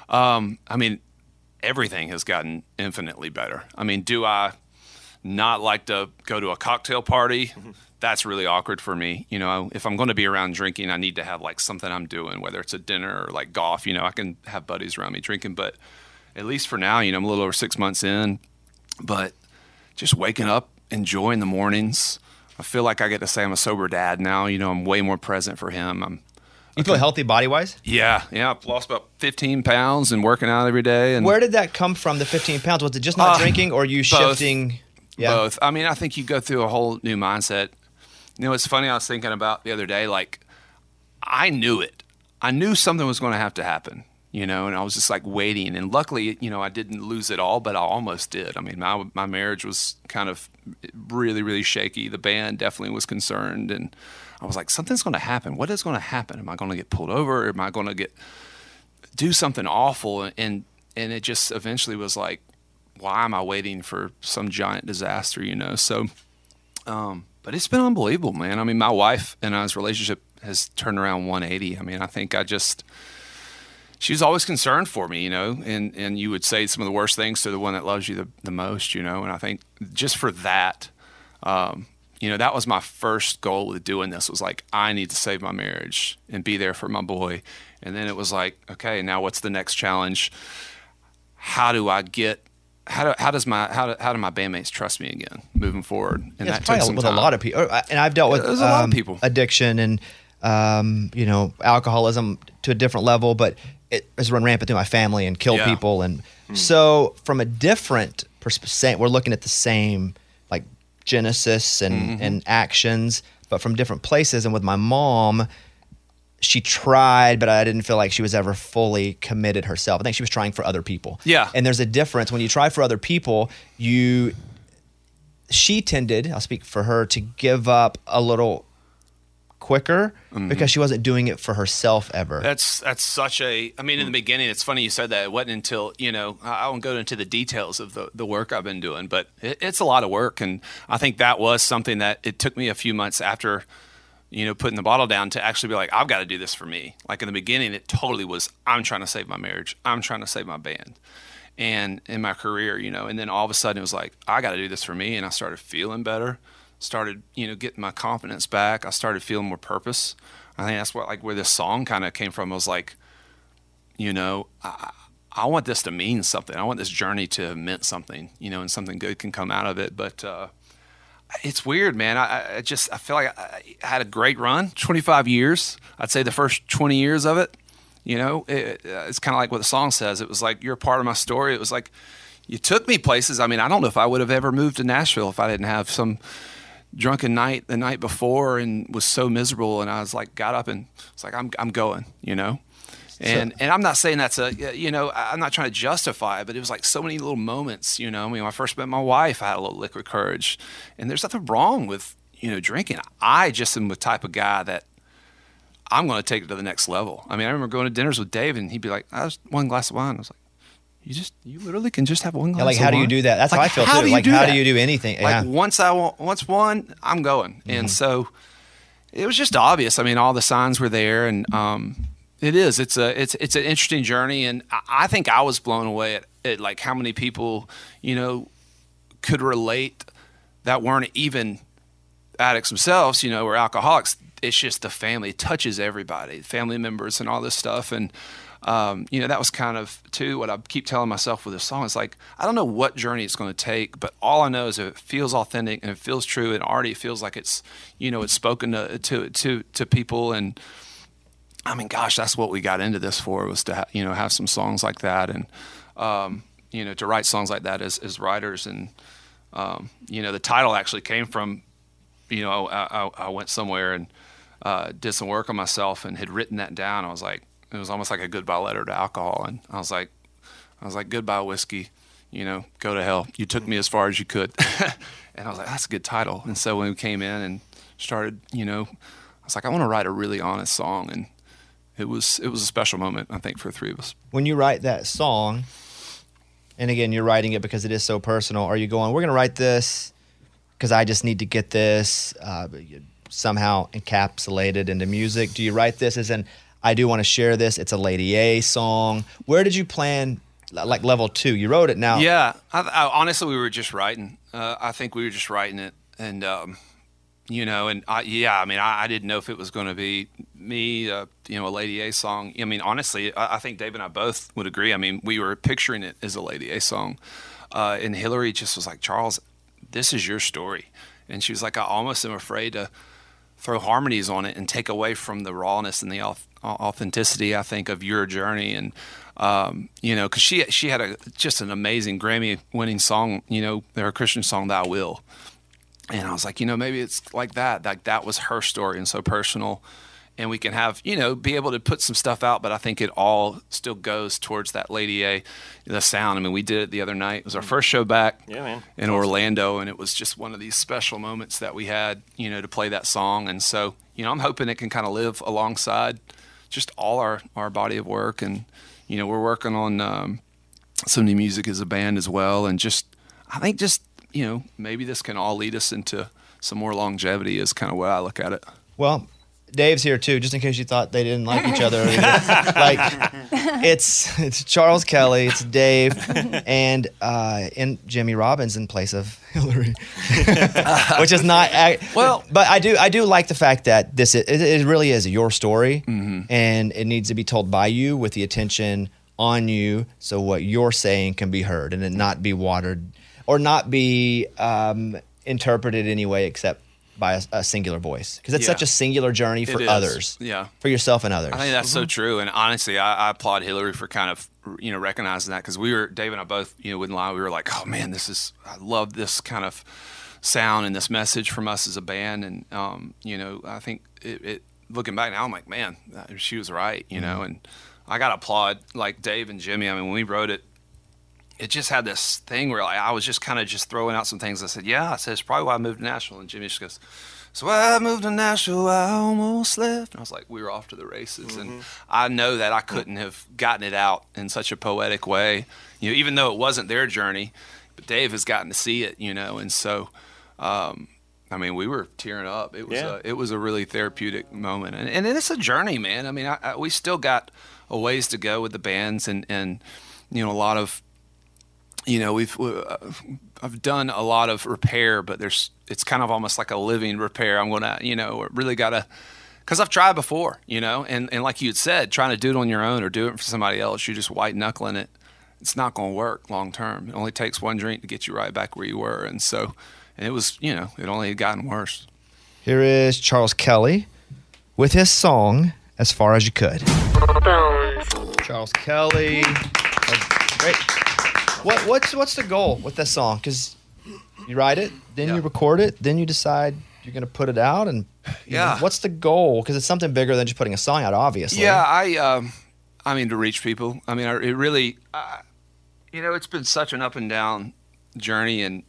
I mean, everything has gotten infinitely better. I mean, do I not like to go to a cocktail party? Mm-hmm. That's really awkward for me. You know, if I'm going to be around drinking, I need to have like something I'm doing, whether it's a dinner or like golf. You know, I can have buddies around me drinking, but at least for now, you know, I'm a little over 6 months in, but just waking up, enjoying the mornings. I feel like I get to say I'm a sober dad now. You know, I'm way more present for him. You feel healthy body-wise? Yeah. I've lost about 15 pounds and working out every day. And where did that come from, the 15 pounds? Was it just not drinking, or you shifting? Yeah. Both. I mean, I think you go through a whole new mindset. You know, it's funny, I was thinking about the other day, like, I knew it. I knew something was going to have to happen, you know, and I was just like waiting. And luckily, you know, I didn't lose it all, but I almost did. I mean, my marriage was kind of really, really shaky. The band definitely was concerned. And I was like, something's going to happen. What is going to happen? Am I going to get pulled over? Am I going to do something awful? And it just eventually was like, why am I waiting for some giant disaster, you know? So, but it's been unbelievable, man. I mean, my wife and I's relationship has turned around 180. I mean, I think she was always concerned for me, you know, and you would say some of the worst things to the one that loves you the most, you know, and I think just for that, you know, that was my first goal with doing this, was like, I need to save my marriage and be there for my boy. And then it was like, okay, now what's the next challenge? How do my bandmates trust me again moving forward? And that took some with time. A lot of people, and I've dealt with a lot of people. Addiction and you know, alcoholism to a different level, but it has run rampant through my family and killed people. And so, from a different perspective, we're looking at the same like genesis and actions, but from different places. And with my mom, she tried, but I didn't feel like she was ever fully committed herself. I think she was trying for other people. Yeah. And there's a difference. When you try for other people, she tended, I'll speak for her, to give up a little quicker because she wasn't doing it for herself ever. That's such a, I mean, in the beginning, it's funny you said that. It wasn't until, you know, I won't go into the details of the work I've been doing, but it's a lot of work. And I think that was something that it took me a few months after, you know, putting the bottle down to actually be like, I've got to do this for me. Like in the beginning, it totally was, I'm trying to save my marriage. I'm trying to save my band and in my career, you know, and then all of a sudden it was like, I got to do this for me. And I started feeling better. started, getting my confidence back. I started feeling more purpose. I think that's where this song kind of came from. I was like, I want this to mean something. I want this journey to have meant something, and something good can come out of it. But it's weird, man. I feel like I had a great run, 25 years. I'd say the first 20 years of it, it's kind of like what the song says. It was like, you're a part of my story. It was like, you took me places. I mean, I don't know if I would have ever moved to Nashville if I didn't have some drunken night the night before and was so miserable. And I was like, got up and it's like, I'm going, And I'm not saying that's I'm not trying to justify it, but it was like so many little moments, I mean, when I first met my wife, I had a little liquid courage. And there's nothing wrong with, drinking. I just am the type of guy that I'm going to take it to the next level. I mean, I remember going to dinners with Dave and he'd be like, I was one glass of wine. I was like, you literally can just have one glass of wine? How do you do that? That's how I feel too. How do you do anything? Once one, I'm going. Mm-hmm. And so it was just obvious. I mean, all the signs were there and, it's an interesting journey, and I think I was blown away at like how many people, could relate that weren't even addicts themselves, or alcoholics. It's just the family. It touches everybody, family members and all this stuff. And, that was kind of, too, what I keep telling myself with this song. It's like, I don't know what journey it's going to take, but all I know is it feels authentic and it feels true, and already it feels like it's, it's spoken to people. And I mean, gosh, that's what we got into this for, was to have some songs like that, and to write songs like that as writers. And the title actually came from, I went somewhere and did some work on myself and had written that down. I was like, it was almost like a goodbye letter to alcohol, and I was like, goodbye whiskey, go to hell. You took me as far as you could, and I was like, that's a good title. And so when we came in and started, I was like, I want to write a really honest song, and it was a special moment, I think, for the three of us. When you write that song, and again, you're writing it because it is so personal, are you going, we're going to write this because I just need to get this somehow encapsulated into music? Do you write this as in, I do want to share this, it's a Lady A song? Where did you plan, like level 2? You wrote it now. Yeah, I honestly, we were just writing. I think we were just writing it, and I didn't know if it was going to be me, a Lady A song. I mean, honestly, I think Dave and I both would agree. I mean, we were picturing it as a Lady A song. And Hillary just was like, Charles, this is your story. And she was like, I almost am afraid to throw harmonies on it and take away from the rawness and the authenticity, I think, of your journey. And, because she had just an amazing Grammy-winning song, her Christian song, Thou Will. And I was like, maybe it's like that. Like, that was her story and so personal. And we can have, be able to put some stuff out, but I think it all still goes towards that Lady A, the sound. I mean, we did it the other night. It was our first show back in Orlando, and it was just one of these special moments that we had, to play that song. And so, I'm hoping it can kind of live alongside just all our body of work. And, we're working on some new music as a band as well. And I think maybe this can all lead us into some more longevity is kind of where I look at it. Well, Dave's here too, just in case you thought they didn't like each other. Like, it's Charles Kelly, it's Dave, and Jimmy Robbins in place of Hillary, which is not well. But I do like the fact that it really is your story, mm-hmm. and it needs to be told by you with the attention on you, so what you're saying can be heard and it not be watered or not be interpreted anyway except by a singular voice, because it's such a singular journey for others, for yourself and others. I think that's so true. And honestly, I applaud Hillary for kind of, recognizing that, because Dave and I both, wouldn't lie. We were like, oh man, I love this kind of sound and this message from us as a band. And, I think it looking back now, I'm like, man, she was right, mm-hmm. And I got to applaud like Dave and Jimmy. I mean, when we wrote it, it just had this thing where I was just kind of just throwing out some things. I said, it's probably why I moved to Nashville. And Jimmy just goes, so I moved to Nashville, I almost left. And I was like, we were off to the races. Mm-hmm. And I know that I couldn't have gotten it out in such a poetic way, even though it wasn't their journey, but Dave has gotten to see it, And so, we were tearing up. It was a really therapeutic moment. And it's a journey, man. I mean, we still got a ways to go with the bands and a lot of, I've done a lot of repair, but it's kind of almost like a living repair. I'm going to, really got to, because I've tried before, and like you had said, trying to do it on your own or do it for somebody else, you're just white knuckling it. It's not going to work long term. It only takes one drink to get you right back where you were. And it was, it only had gotten worse. Here is Charles Kelly with his song, As Far As You Could. Charles Kelly. That's great. What's the goal with this song? Because you write it, then you record it, then you decide you're going to put it out, and what's the goal? Because it's something bigger than just putting a song out, obviously. Yeah, I mean, to reach people. I mean, it really, it's been such an up and down journey, and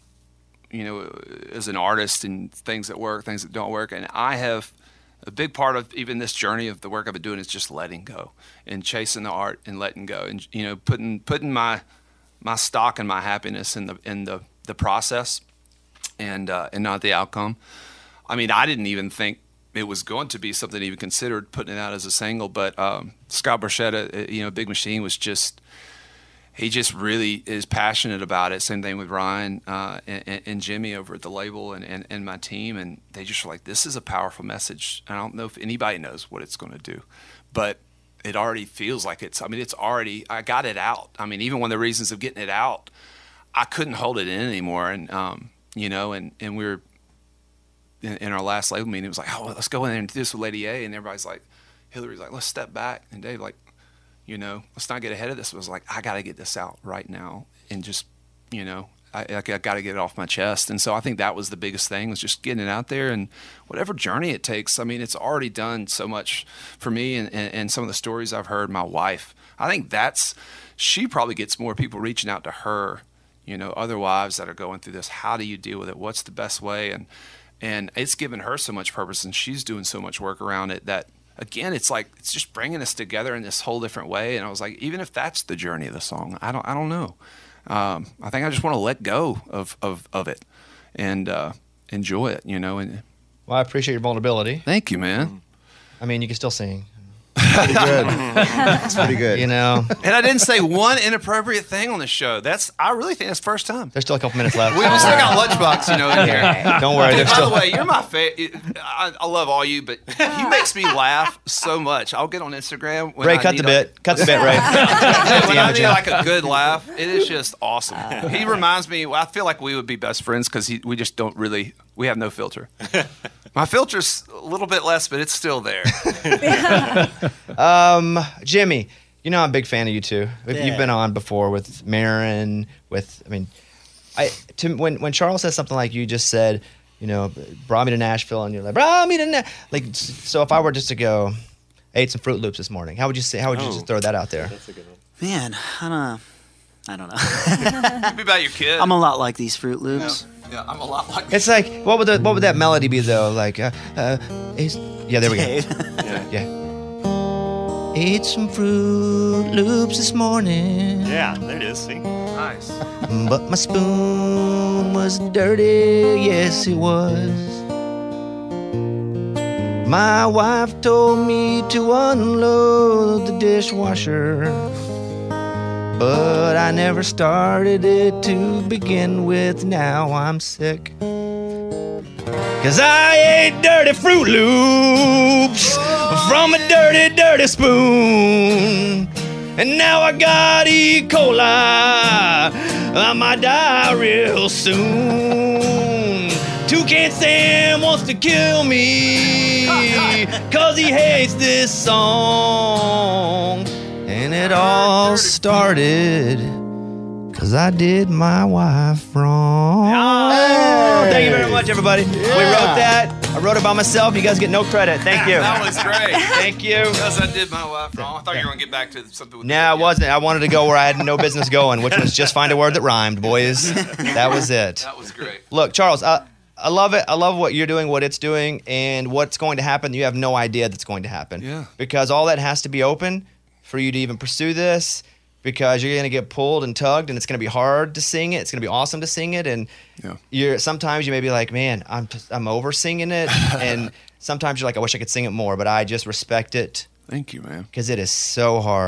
as an artist, and things that work, things that don't work, and I have a big part of even this journey of the work I've been doing is just letting go and chasing the art and letting go, and putting my stock and my happiness in the process, and not the outcome. I mean, I didn't even think it was going to be something even considered putting it out as a single, but Scott Borchetta, Big Machine he just really is passionate about it. Same thing with Ryan and Jimmy over at the label and my team, and they just were like, this is a powerful message. I don't know if anybody knows what it's going to do, but it already feels like it's already, I got it out. I mean, even one of the reasons of getting it out, I couldn't hold it in anymore. And, and we were in our last label meeting, it was like, let's go in there and do this with Lady A. And everybody's like, Hillary's like, let's step back. And Dave, like, let's not get ahead of this. It was like, I got to get this out right now. And just, I got to get it off my chest. And so I think that was the biggest thing, was just getting it out there, and whatever journey it takes. I mean, it's already done so much for me, and some of the stories I've heard. My wife, I think she probably gets more people reaching out to her, other wives that are going through this. How do you deal with it? What's the best way? And it's given her so much purpose, and she's doing so much work around it that, again, it's like, it's just bringing us together in this whole different way. And I was like, even if that's the journey of the song, I don't know. I think I just want to let go of it and enjoy it, And well, I appreciate your vulnerability. Thank you, man. I mean, you can still sing. Pretty good. It's pretty good. And I didn't say one inappropriate thing on the show. I really think that's the first time. There's still a couple minutes left. We still got Lunchbox, in here. Don't worry. By the way, you're my favorite. I love all you, but he makes me laugh so much. I'll get on Instagram. Ray, cut the bit. Cut the bit, Ray. When I need like a good laugh, it is just awesome. He reminds me, I feel like we would be best friends because we just don't really, we have no filter. My filter's a little bit less, but it's still there. Jimmy, I'm a big fan of you too. You've been on before with Marin, when Charles says something like you just said, brought me to Nashville, and you're like, brought me to Nashville. So if I were just to go, ate some Fruit Loops this morning, how would you just throw that out there? That's a good one. Man, I don't know. Could be about your kid. I'm a lot like these Fruit Loops. Yeah, I'm a lot like. It's like, what would that melody be though? Like, there we go. Yeah. Ate some Fruit Loops this morning. Yeah, there it is. See? Nice. But my spoon was dirty. Yes, it was. My wife told me to unload the dishwasher, but I never started it to begin with. Now I'm sick, 'cause I ate dirty Fruit Loops from a dirty, dirty spoon. And now I got E. coli. I might die real soon. Toucan Sam wants to kill me 'cause he hates this song. And it all started 'cause I did my wife wrong. Oh, thank you very much, everybody. We wrote that. I wrote it by myself. You guys get no credit. Thank you. That was great. Thank you. Because I did my wife wrong. I thought you were going to get back to something with I wasn't. I wanted to go where I had no business going, which was just find a word that rhymed, boys. That was it. That was great. Look, Charles, I love it. I love what you're doing, what it's doing, and what's going to happen. You have no idea that's going to happen. Yeah. Because all that has to be open for you to even pursue this, because you're going to get pulled and tugged, and it's going to be hard to sing it. It's going to be awesome to sing it, and sometimes you may be like, man, I'm over singing it, and sometimes you're like, I wish I could sing it more, but I just respect it. Thank you, man. Because it is so hard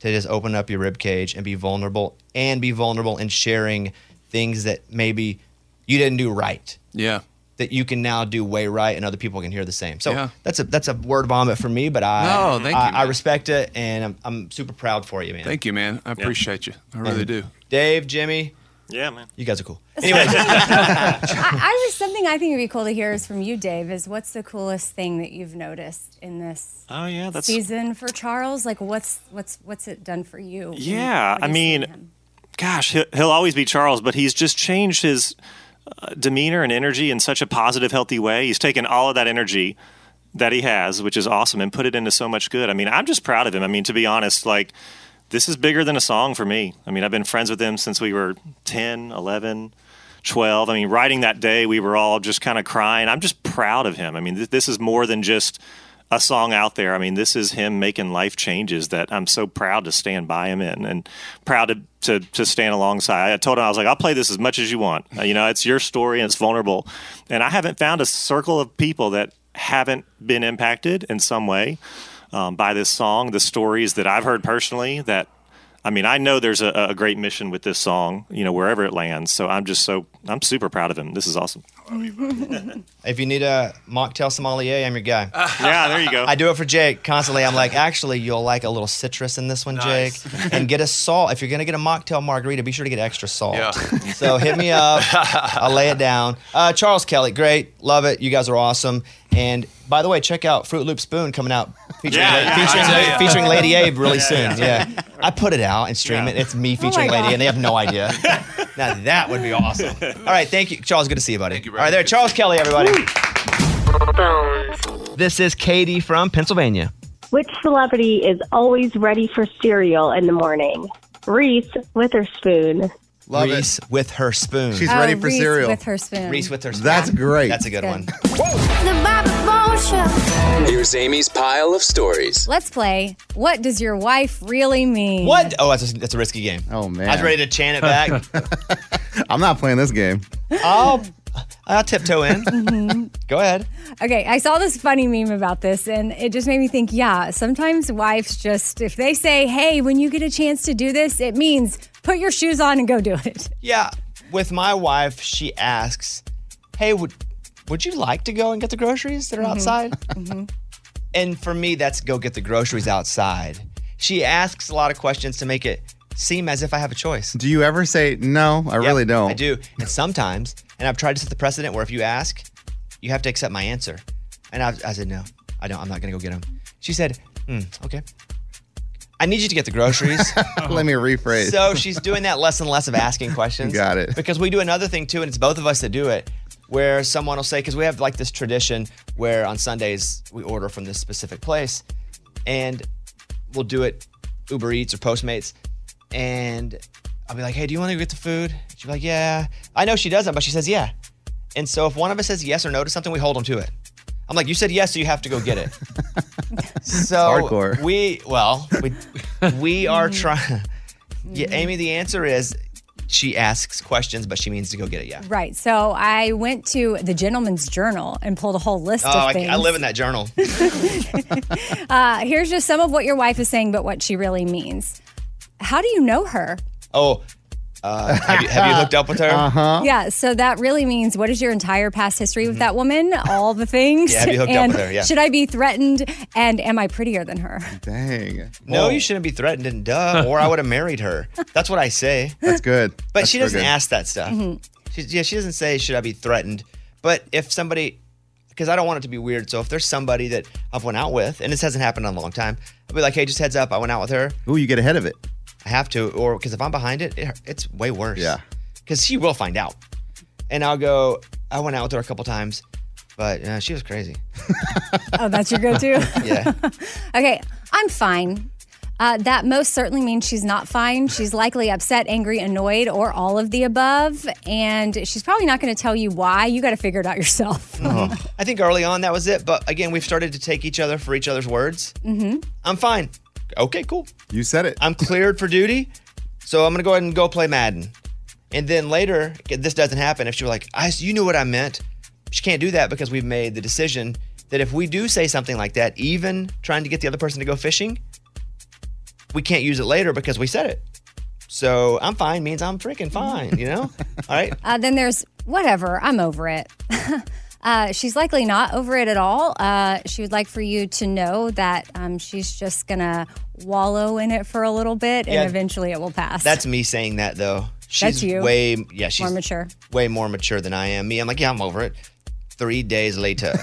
to just open up your rib cage and be vulnerable in sharing things that maybe you didn't do right. Yeah. That you can now do way right, and other people can hear the same. So Yeah. that's a word vomit for me, but thank you, I respect it, and I'm super proud for you, man. Thank you, man. I appreciate you. I really do. Dave, Jimmy. Yeah, man. You guys are cool. Anyways. Something I think would be cool to hear is from you, Dave, is what's the coolest thing that you've noticed in this season for Charles? Like, what's it done for you? Yeah, I mean, gosh, he'll always be Charles, but he's just changed his demeanor and energy in such a positive, healthy way. He's taken all of that energy that he has, which is awesome, and put it into so much good. I mean, I'm just proud of him. I mean, to be honest, like, this is bigger than a song for me. I mean, I've been friends with him since we were 10, 11, 12. I mean, writing that day, we were all just kind of crying. I'm just proud of him. I mean, this is more than just a song out there. I mean, this is him making life changes that I'm so proud to stand by him in, and proud to stand alongside. I told him, I was like, I'll play this as much as you want. It's your story and it's vulnerable. And I haven't found a circle of people that haven't been impacted in some way by this song, the stories that I've heard personally. That, I mean, I know there's a great mission with this song, wherever it lands. So I'm super proud of him. This is awesome. If you need a mocktail sommelier, I'm your guy. Yeah, there you go. I do it for Jake constantly. I'm like, actually, you'll like a little citrus in this one, Jake. And get a salt. If you're going to get a mocktail margarita, be sure to get extra salt. Yeah. So hit me up. I'll lay it down. Charles Kelly, great. Love it. You guys are awesome. And by the way, check out Fruit Loop Spoon coming out featuring Lady Abe really soon. Yeah. I put it out and stream it. It's me featuring Lady, and they have no idea. Now that would be awesome. All right, thank you. Charles, good to see you, buddy. Thank you, all right, there, Charles Kelly, everybody. This is Katie from Pennsylvania. Which celebrity is always ready for cereal in the morning? Reese Witherspoon. Reese with her spoon. She's ready for Reese cereal. with her spoon. Reese with her spoon. That's great. That's a good one. The Bobby Bones Show. Here's Amy's pile of stories. Let's play. What does your wife really mean? What? Oh, that's a risky game. Oh, man. I was ready to chant it back. I'm not playing this game. I'll tiptoe in. Go ahead. Okay, I saw this funny meme about this, and it just made me think, yeah, sometimes wives just, if they say, hey, when you get a chance to do this, it means put your shoes on and go do it. Yeah. With my wife, she asks, hey, would you like to go and get the groceries that are outside? And for me, that's go get the groceries outside. She asks a lot of questions to make it seem as if I have a choice. Do you ever say, no, I really don't? I do. And sometimes, and I've tried to set the precedent where if you ask, you have to accept my answer. And I said, no, I don't. I'm not going to go get them. She said, okay. I need you to get the groceries. Let me rephrase. So she's doing that less and less of asking questions. Got it. Because we do another thing too, and it's both of us that do it, where someone will say, because we have like this tradition where on Sundays we order from this specific place, and we'll do it Uber Eats or Postmates, and I'll be like, hey, do you want to go get the food? She'll be like, yeah. I know she doesn't, but she says yeah. And so if one of us says yes or no to something, we hold them to it. I'm like, you said yes, so you have to go get it. So hardcore. we are trying. Yeah, Amy, the answer is she asks questions, but she means to go get it. Yeah. Right. So I went to the Gentleman's Journal and pulled a whole list of things. I live in that journal. Here's just some of what your wife is saying, but what she really means. How do you know her? Oh, have you hooked up with her? Yeah, so that really means what is your entire past history with that woman? All the things. Yeah, have you hooked up with her? Yeah. Should I be threatened? And am I prettier than her? Dang. No, you shouldn't be threatened, and duh, or I would have married her. That's what I say. That's good. But she doesn't ask that stuff. She doesn't say, should I be threatened? But if somebody, because I don't want it to be weird, so if there's somebody that I've went out with, and this hasn't happened in a long time, I'll be like, hey, just heads up, I went out with her. Ooh, you get ahead of it. I have to, or because if I'm behind it, it's way worse. Yeah. Because she will find out. And I'll go, I went out with her a couple times, but she was crazy. Oh, that's your go-to? Yeah. Okay, I'm fine. That most certainly means she's not fine. She's likely upset, angry, annoyed, or all of the above. And she's probably not going to tell you why. You got to figure it out yourself. I think early on that was it. But again, we've started to take each other for each other's words. I'm fine. Okay, cool. You said it. I'm cleared for duty, so I'm going to go ahead and go play Madden. And then later, this doesn't happen. If she were like, you knew what I meant. She can't do that because we've made the decision that if we do say something like that, even trying to get the other person to go fishing, we can't use it later because we said it. So I'm fine means I'm freaking fine, you know? All right. Then there's whatever. I'm over it. She's likely not over it at all. She would like for you to know that she's just going to wallow in it for a little bit and eventually it will pass. That's me saying that, though. She's That's you. She's more mature. Way more mature than I am. Me, I'm like, yeah, I'm over it. 3 days later.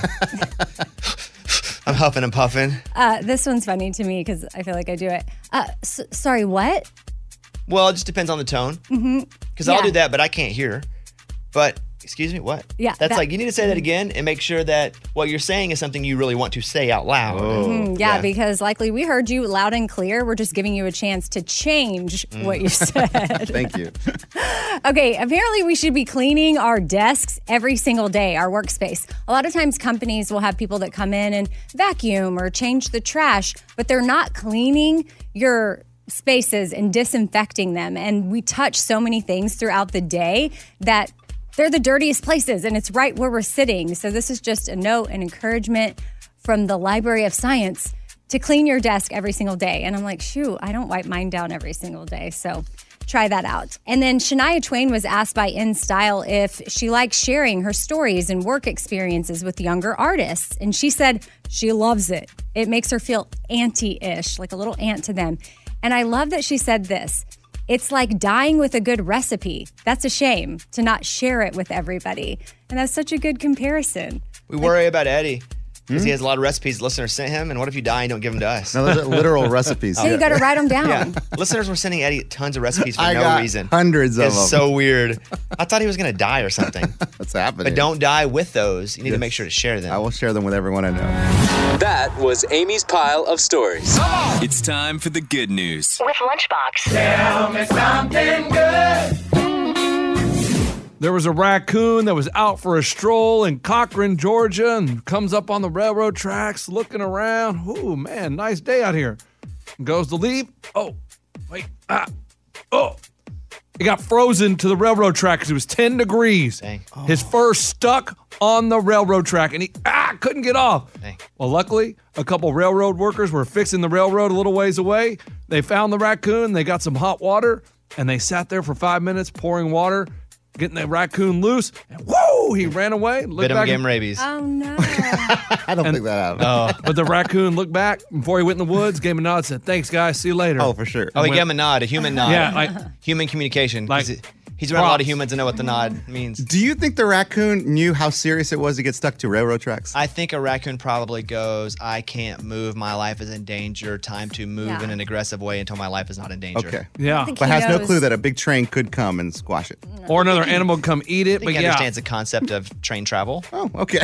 I'm huffing and puffing. This one's funny to me because I feel like I do it. Sorry, what? Well, it just depends on the tone. Because I'll do that, but I can't hear. But, excuse me, what? Yeah. That's like, you need to say that again and make sure that what you're saying is something you really want to say out loud. Yeah, because likely we heard you loud and clear. We're just giving you a chance to change what you said. Thank you. Okay, apparently we should be cleaning our desks every single day, our workspace. A lot of times companies will have people that come in and vacuum or change the trash, but they're not cleaning your spaces and disinfecting them. And we touch so many things throughout the day that they're the dirtiest places, and it's right where we're sitting. So this is just a note and encouragement from the Library of Science to clean your desk every single day. And I'm like, shoot, I don't wipe mine down every single day. So try that out. And then Shania Twain was asked by InStyle if she likes sharing her stories and work experiences with younger artists. And she said she loves it. It makes her feel auntie-ish, like a little aunt to them. And I love that she said this. It's like dying with a good recipe. That's a shame to not share it with everybody. And that's such a good comparison. We worry about Eddie because he has a lot of recipes listeners sent him. And what if you die and don't give them to us? No, those are literal recipes. So you got to write them down. Yeah. Listeners were sending Eddie tons of recipes for I no got reason. hundreds of them. It's so weird. I thought he was going to die or something. What's happening? But don't die with those. You need to make sure to share them. I will share them with everyone I know. That was Amy's pile of stories. It's time for the good news. With Lunchbox. Tell me something good. There was a raccoon that was out for a stroll in Cochran, Georgia, and comes up on the railroad tracks looking around. Ooh, man, nice day out here. Goes to leave. Oh, wait. It got frozen to the railroad track because it was 10 degrees. Dang. His fur stuck on the railroad track, and he couldn't get off. Dang. Well, luckily, a couple railroad workers were fixing the railroad a little ways away. They found the raccoon. They got some hot water, and they sat there for 5 minutes pouring water, getting the raccoon loose, and whoa, he ran away. Bit him, gave him rabies. Oh, no. I don't think that happened. But the raccoon looked back before he went in the woods, gave him a nod, said, thanks, guys, see you later. Oh, for sure. Oh, he gave him a nod, a human nod. Yeah, like human communication. Like He's around a lot of props. humans and know what the nod means. Do you think the raccoon knew how serious it was to get stuck to railroad tracks? I think a raccoon probably goes, I can't move. My life is in danger. Time to move in an aggressive way until my life is not in danger. Okay. Yeah. But has no clue that a big train could come and squash it. Or another animal would come eat it. I think But he yeah. understands the concept of train travel. Oh, okay.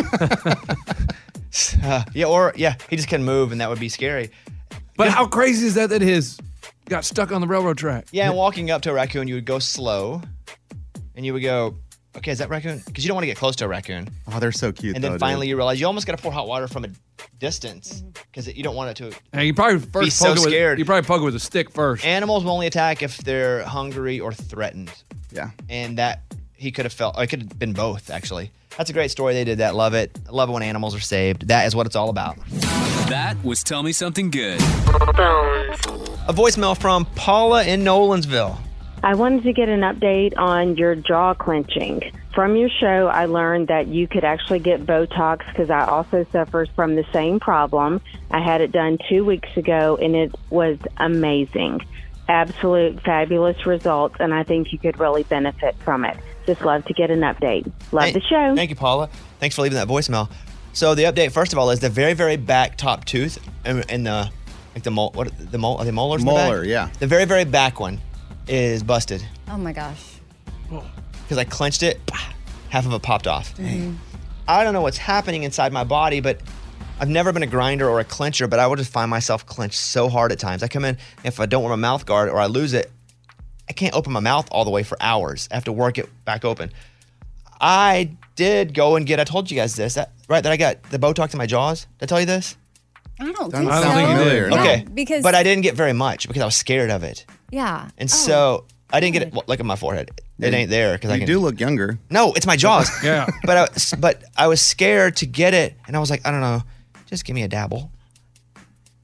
He just can move, and that would be scary. But how crazy is that his got stuck on the railroad track? Yeah, and walking up to a raccoon, you would go slow, and you would go, okay, is that raccoon? Because you don't want to get close to a raccoon. Oh, they're so cute. And then finally you realize you almost got to pour hot water from a distance because you don't want it to And you probably first be so poke it scared. You probably poke it with a stick first. Animals will only attack if they're hungry or threatened. Yeah. And that he could have felt, it could have been both, actually. That's a great story. They did that. Love it. I love it when animals are saved. That is what it's all about. That was Tell Me Something Good. A voicemail from Paula in Nolensville. I wanted to get an update on your jaw clenching. From your show, I learned that you could actually get Botox because I also suffer from the same problem. I had it done 2 weeks ago, and it was amazing. Absolute fabulous results, and I think you could really benefit from it. Just love to get an update. Love the show. Thank you, Paula. Thanks for leaving that voicemail. So the update, first of all, is the very, very back top tooth in the like the mole. What the mole? Are they molars? in the back? Molar, yeah. The very, very back one is busted Oh, my gosh. because I clenched it. Half of it popped off. I don't know what's happening inside my body, but I've never been a grinder or a clencher, but I will just find myself clenched so hard at times. I come in, if I don't wear my mouth guard or I lose it, I can't open my mouth all the way for hours. I have to work it back open. I did go and I told you guys this, that I got the Botox in my jaws. Did I tell you this? I don't Doesn't think sound so. familiar. Yeah, Okay. because But I didn't get very much because I was scared of it. yeah. And so I didn't get it. Look at my forehead. It ain't there because I You can do look younger. No, it's my jaws. Yeah. But I was scared to get it, and I was like, I don't know, just give me a dabble.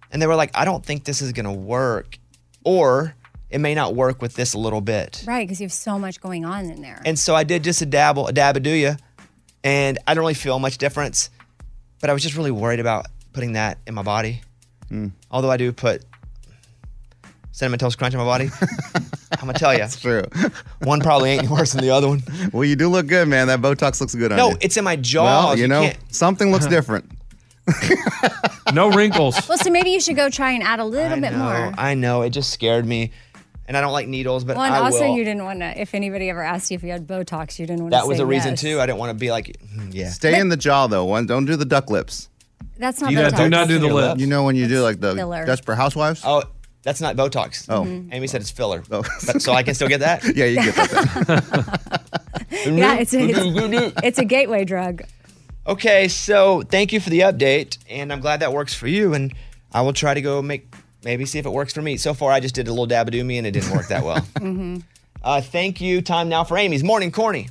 And they were like, I don't think this is going to work. Or it may not work with this a little bit. Right, because you have so much going on in there. And so I did just a dab-a-do-ya, and I don't really feel much difference. But I was just really worried about putting that in my body. Although I do put Cinnamon Toast Crunch in my body. I'm going to tell you. That's true. One probably ain't worse than the other one. Well, you do look good, man. That Botox looks good on you. No, it's in my jaw. Well, you know, something looks different. No wrinkles. Well, so maybe you should go try and add a little bit more. I know. It just scared me. And I don't like needles, but Well, and I also will. you didn't want to, if anybody ever asked you if you had Botox, you didn't want to That was say a reason, yes. too. I didn't want to be like, yeah. Stay in the jaw, though. Don't do the duck lips. That's not Botox. do not do the lips. You know when you do like the filler. Desperate Housewives? Oh, that's not Botox. Oh. Amy said it's filler. So I can still get that? Yeah, you get that. Yeah, it's a gateway drug. Okay, so thank you for the update, and I'm glad that works for you, and I will try to go maybe see if it works for me. So far, I just did a little dab-a-do-me, and it didn't work that well. Thank you. Time now for Amy's Morning Corny.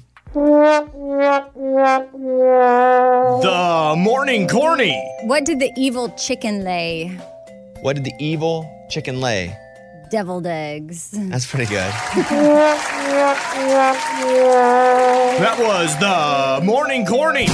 The Morning Corny. What did the evil chicken lay? What did the evil chicken lay? Deviled eggs. That's pretty good. That was the Morning Corny.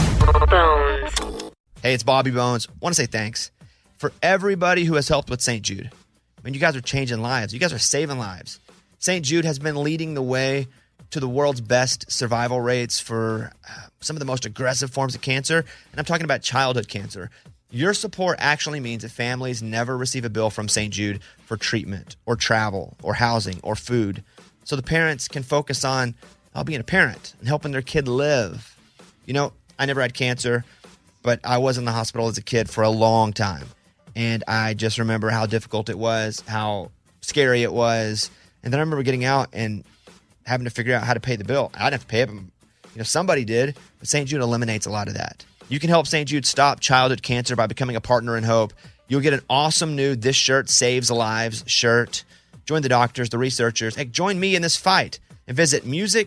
Hey, it's Bobby Bones. Want to say thanks for everybody who has helped with St. Jude. I mean, you guys are changing lives. You guys are saving lives. St. Jude has been leading the way to the world's best survival rates for some of the most aggressive forms of cancer. And I'm talking about childhood cancer. Your support actually means that families never receive a bill from St. Jude for treatment or travel or housing or food. So the parents can focus on being a parent and helping their kid live. You know, I never had cancer, but I was in the hospital as a kid for a long time. And I just remember how difficult it was, how scary it was. And then I remember getting out and having to figure out how to pay the bill. I didn't have to pay it, but somebody did. But St. Jude eliminates a lot of that. You can help St. Jude stop childhood cancer by becoming a partner in hope. You'll get an awesome new This Shirt Saves Lives shirt. Join the doctors, the researchers. Hey, join me in this fight and visit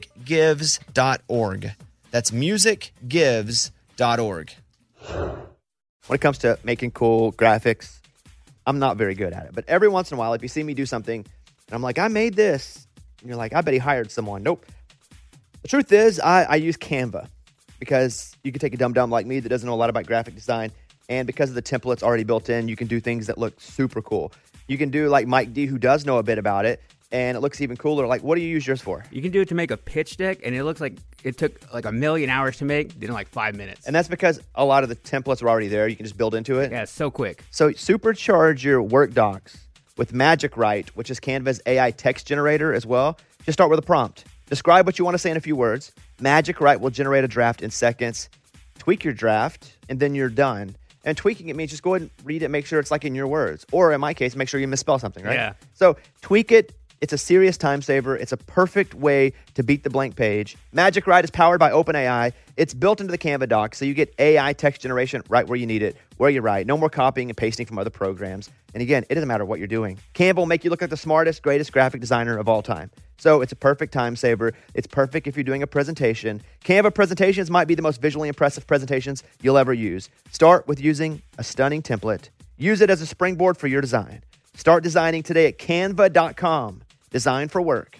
musicgives.org. That's musicgives.org. When it comes to making cool graphics, I'm not very good at it. But every once in a while, if you see me do something, and I'm like, I made this, and you're like, I bet he hired someone. Nope. The truth is, I use Canva because you can take a dum-dum like me that doesn't know a lot about graphic design, and because of the templates already built in, you can do things that look super cool. You can do like Mike D, who does know a bit about it, and it looks even cooler. Like, what do you use yours for? You can do it to make a pitch deck, and it looks like it took like 1,000,000 hours to make, did in like 5 minutes. And that's because a lot of the templates are already there. You can just build into it. Yeah, it's so quick. So supercharge your work docs with Magic Write, which is Canva's AI text generator as well. Just start with a prompt. Describe what you want to say in a few words. Magic Write will generate a draft in seconds. Tweak your draft, and then you're done. And tweaking it means just go ahead and read it, make sure it's like in your words. Or in my case, make sure you misspell something, right? Yeah. So tweak it. It's a serious time saver. It's a perfect way to beat the blank page. Magic Write is powered by OpenAI. It's built into the Canva doc, so you get AI text generation right where you need it, where you write. No more copying and pasting from other programs. And again, it doesn't matter what you're doing. Canva will make you look like the smartest, greatest graphic designer of all time. So it's a perfect time saver. It's perfect if you're doing a presentation. Canva presentations might be the most visually impressive presentations you'll ever use. Start with using a stunning template. Use it as a springboard for your design. Start designing today at canva.com. Design for work.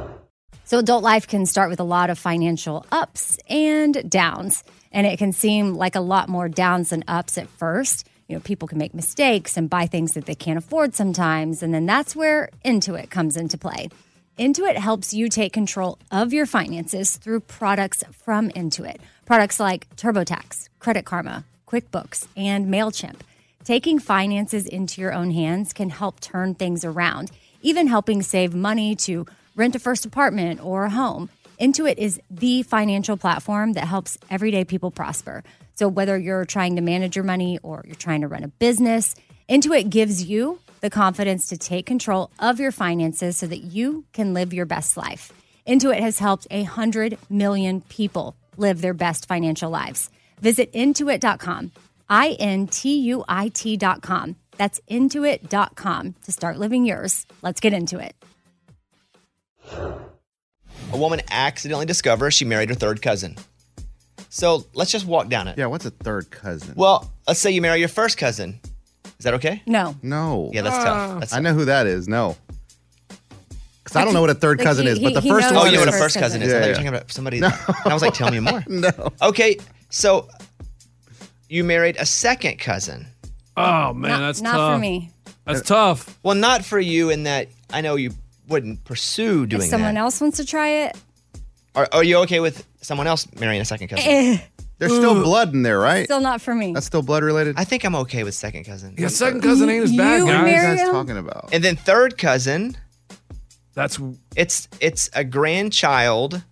So adult life can start with a lot of financial ups and downs, and it can seem like a lot more downs than ups at first. You know, people can make mistakes and buy things that they can't afford sometimes, and then that's where Intuit comes into play. Intuit helps you take control of your finances through products from Intuit. Products like TurboTax, Credit Karma, QuickBooks, and MailChimp. Taking finances into your own hands can help turn things around, even helping save money to rent a first apartment or a home. Intuit is the financial platform that helps everyday people prosper. So whether you're trying to manage your money or you're trying to run a business, Intuit gives you the confidence to take control of your finances so that you can live your best life. Intuit has helped 100 million people live their best financial lives. Visit Intuit.com, Intuit.com. That's Intuit.com to start living yours. Let's get into it. A woman accidentally discovers she married her third cousin. So let's just walk down it. Yeah, what's a third cousin? Well, let's say you marry your first cousin. Is that okay? No. No. Yeah, that's tough. That's I know who that is. No. Because I don't know what a third Like, cousin he- is, but the he first knows one Oh, you know is. what a first cousin is. I thought you were talking about somebody. And I was like, tell me more. No. Okay, so you married a second cousin. Oh man, that's Not tough. for me. That's tough. Well, not for you in that I know you wouldn't pursue doing If someone that. else wants to try it, Are you okay with someone else marrying a second cousin? There's still blood in there, right? still not for me. That's still blood related. I think I'm okay with second cousin. Yeah, second cousin ain't as bad, You guys. What are you marry guys him? talking about? And then third cousin, That's it's a grandchild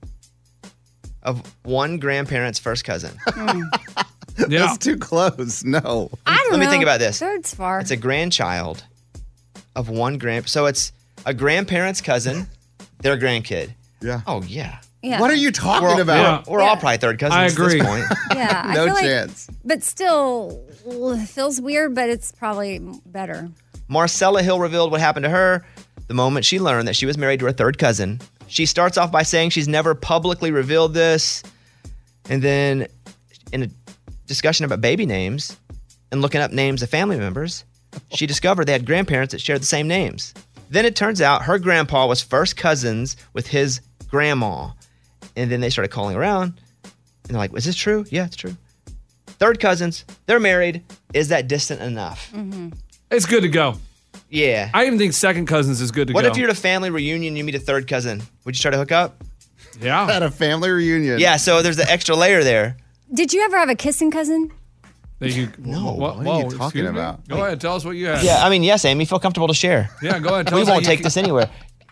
of one grandparent's first cousin. yeah. That's too close. No. I don't know. Let me think about this. Third's far. It's a grandchild of one so it's a grandparent's cousin, their grandkid. Yeah. Oh yeah. Yeah. What are you talking We're all, about? we're all probably third cousins I at agree. this point. Yeah, I No feel like, chance. but still, it feels weird, but it's probably better. Marcella Hill revealed what happened to her the moment she learned that she was married to her third cousin. She starts off by saying she's never publicly revealed this. And then in a discussion about baby names and looking up names of family members, she discovered they had grandparents that shared the same names. Then it turns out her grandpa was first cousins with his grandma. And then they started calling around. And they're like, is this true? Yeah, it's true. Third cousins, they're married. Is that distant enough? It's good to go. Yeah. I even think second cousins is good to What go. if you're at a family reunion and you meet a third cousin? Would you try to hook up? Yeah. At a family reunion. Yeah, so there's the extra layer there. Did you ever have a kissing cousin? No. What are you talking about? Go ahead, tell us what you had. Yeah, I mean, yes, Amy, feel comfortable to share. Yeah, go ahead. Tell We us how won't you take this anywhere.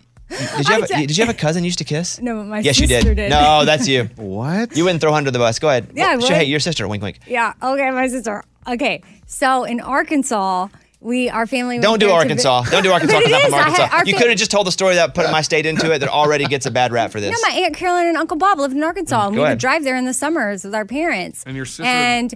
Did you have a cousin you used to kiss? No, but my yes, you sister did. did. No, that's you. What? You wouldn't throw her under the bus. Go ahead. Yeah, I would. Hey, your sister. Wink, wink. Yeah. Okay, my sister. Okay, so in Arkansas, our family. Don't went do there to Arkansas. vi- Don't do Arkansas But because it I'm from is. I had- Arkansas. our You fa- could have just told the story that put my state into it that already gets a bad rap for this. No, my Aunt Carolyn and Uncle Bob lived in Arkansas, and Go we ahead. would drive there in the summers with our parents. And your sister- And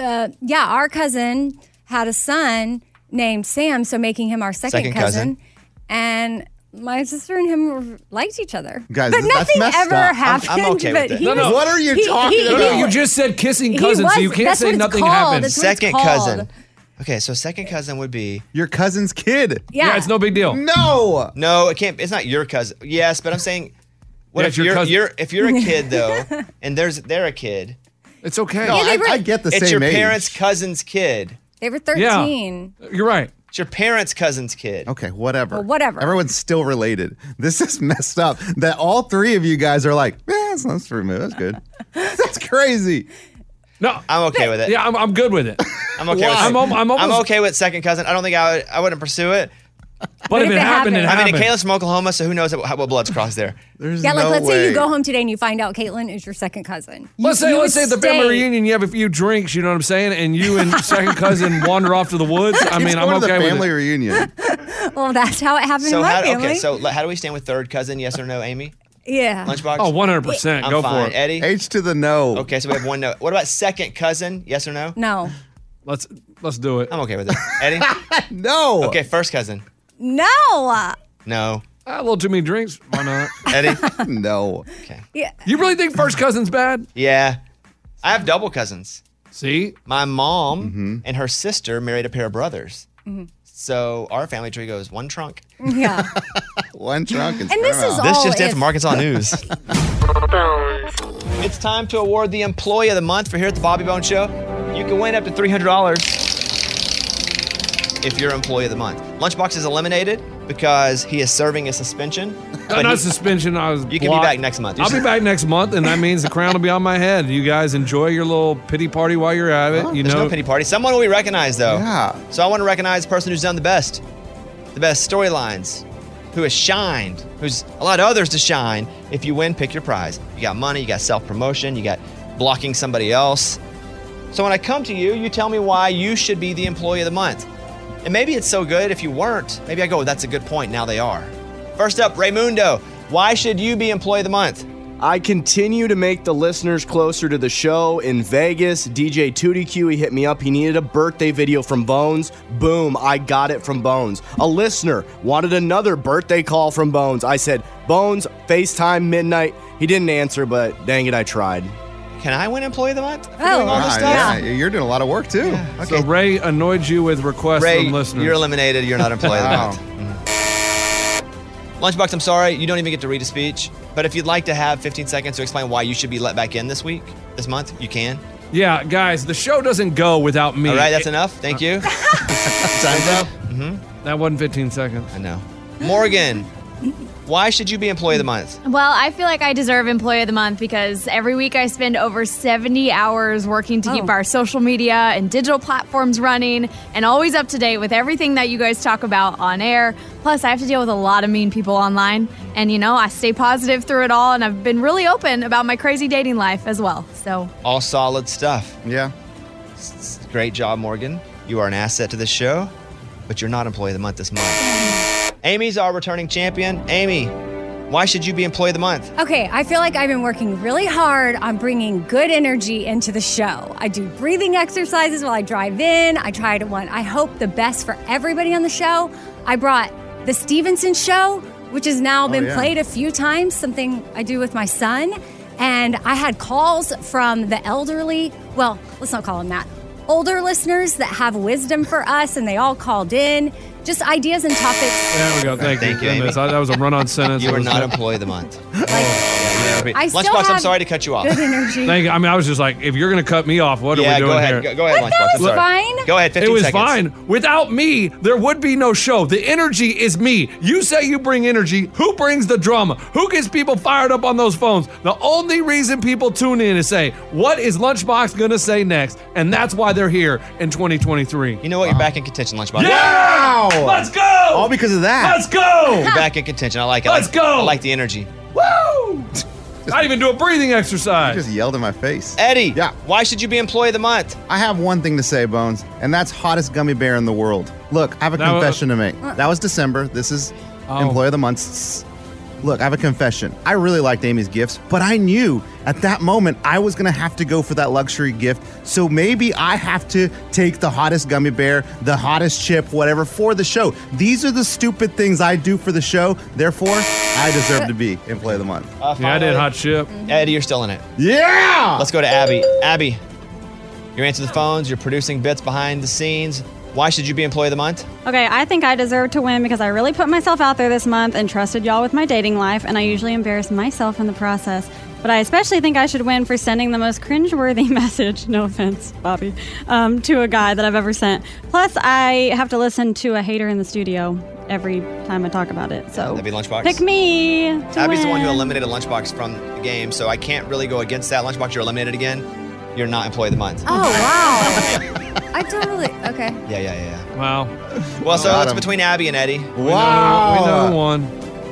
our cousin had a son named Sam, so making him our second cousin. And my sister and him liked each other. Guys, but that's nothing messed ever up. happened. I'm okay but with it. he No, no. was- What are you talking he- about? You just said kissing He cousins, so you was- can't that's say what it's nothing called. happened. That's what it's Second called. cousin. Okay, so second cousin would be Your cousin's kid. Yeah. it's no big deal. No. no, it can't. It's not your cousin. Yes, but I'm saying, what Yeah, if it's your you're cousin. if you're a kid though, and they're a kid? It's okay. No, they were- I get the It's same your age. parents' cousin's kid. They were 13. You're right. It's your parents' cousin's kid. Okay, whatever. Well, whatever. Everyone's still related. This is messed up. That all three of you guys are like, that's for me. That's good. That's crazy. No, I'm okay with it. yeah, I'm good with it. I'm okay with Why? it. I'm almost- okay with second cousin. I don't think I wouldn't pursue it. But if it happened, it I happened. mean, Kayla's from Oklahoma, so who knows what blood's crossed there. There's Yeah, like no let's way. say you go home today and you find out Caitlin is your second cousin. Let's say at the family reunion you have a few drinks, you know what I'm saying, and you and second cousin wander off to the woods. I He's mean, I'm going to okay the with family it. reunion. Well, that's how it happened So in my how, family. okay, so how do we stand with third cousin? Yes or no, Amy? Yeah. Lunchbox. Oh, 100%. I'm Go fine. for it. Eddie. H to the no. Okay, so we have one no. What about second cousin? Yes or no? No. Let's do it. I'm okay with it. Eddie. No. Okay, first cousin. No. No. A little too many drinks. Why not? Eddie. No. Okay. Yeah. You really think first cousin's bad? Yeah. I have double cousins. See? My mom Mm-hmm. and her sister married a pair of brothers. So our family tree goes one trunk. Yeah. One trunk and And this sperm is out. This all just in if- from Arkansas News. It's time to award the Employee of the Month for here at the Bobby Bone Show. You can win up to $300 if you're Employee of the Month. Lunchbox is eliminated because he is serving a suspension. But Not he- suspension. I was. You can be blocked. back next month. I'll be back next month, and that means the crown will be on my head. You guys enjoy your little pity party while you're at it. You There's know, no pity party. Someone will be recognized, though. Yeah. So I want to recognize the person who's done the best storylines, who has shined, who's allowed others to shine. If you win, pick your prize. You got money, you got self-promotion, you got blocking somebody else. So when I come to you, you tell me why you should be the Employee of the Month. And maybe it's so good if you weren't. Maybe I go, that's a good point, now they are. First up, Raymundo. Why should you be Employee of the Month? I continue to make the listeners closer to the show. In Vegas, DJ Tootie Q, he hit me up. He needed a birthday video from Bones. Boom, I got it from Bones. A listener wanted another birthday call from Bones. I said, Bones, FaceTime midnight. He didn't answer, but dang it, I tried. Can I win Employee of the Month? For Oh. doing all this stuff? Yeah, you're doing a lot of work too. So Ray annoyed you with requests Ray, from listeners. you're eliminated. You're not Employee of the Wow. Month. Lunchbox, I'm sorry. You don't even get to read a speech. But if you'd like to have 15 seconds to explain why you should be let back in this month, you can. Yeah, guys, the show doesn't go without me. All right, that's enough. Thank you. Time's up. That wasn't 15 seconds. I know. Morgan, why should you be Employee of the Month? Well, I feel like I deserve Employee of the Month because every week I spend over 70 hours working to keep our social media and digital platforms running and always up to date with everything that you guys talk about on air. Plus, I have to deal with a lot of mean people online. And, I stay positive through it all. And I've been really open about my crazy dating life as well. So, All solid stuff. Yeah. Great job, Morgan. You are an asset to this show, but you're not Employee of the Month this month. Amy's our returning champion. Amy, why should you be Employee of the Month? Okay, I feel like I've been working really hard on bringing good energy into the show. I do breathing exercises while I drive in. I hope the best for everybody on the show. I brought The Stevenson Show, which has now been played a few times, something I do with my son. And I had calls from the elderly. Well, let's not call them that. Older listeners that have wisdom for us, and they all called in. Just ideas and topics. There we go. Thank you. Amy. That was a run-on sentence. You are It was not good. Employee of the Month. I still Lunchbox, I'm have sorry to cut you off. Good energy. Thank you. I was just like, if you're going to cut me off, what are we doing go ahead. here? Go ahead, Lunchbox. I'm sorry. fine. Go ahead, 15 It was seconds. fine. Without me, there would be no show. The energy is me. You say you bring energy. Who brings the drama? Who gets people fired up on those phones? The only reason people tune in is say, what is Lunchbox going to say next? And that's why they're here in 2023. You know what? You're back in contention, Lunchbox. Yeah! Let's go! All because of that. Let's go! You're back in contention. I like it. Let's go! I like the energy. Woo! I even do a breathing exercise. You just yelled in my face. Eddie, Yeah. why should you be Employee of the Month? I have one thing to say, Bones, and that's hottest gummy bear in the world. Look, I have a That was- confession to make. That was December. This is Oh. Employee of the Month. Look, I have a confession. I really liked Amy's gifts, but I knew at that moment I was going to have to go for that luxury gift. So maybe I have to take the hottest gummy bear, the hottest chip, whatever, for the show. These are the stupid things I do for the show. Therefore, I deserve to be Employee of the Month. Yeah, I did finally, hot chip. Eddie, you're still in it. Yeah! Let's go to Abby. Abby, you're answering the phones. You're producing bits behind the scenes. Why should you be Employee of the Month? Okay, I think I deserve to win because I really put myself out there this month and trusted y'all with my dating life, and I usually embarrass myself in the process. But I especially think I should win for sending the most cringeworthy message, no offense, Bobby, to a guy that I've ever sent. Plus, I have to listen to a hater in the studio every time I talk about it. So That'd be Lunchbox. pick me to Abby's the one who win. eliminated Lunchbox from the game, so I can't really go against that. Lunchbox, you're eliminated again. You're not Employee of the Month. Oh, wow. I totally, okay. Yeah. Wow. Well, so Got it's him. between Abby and Eddie. Wow. We know who won.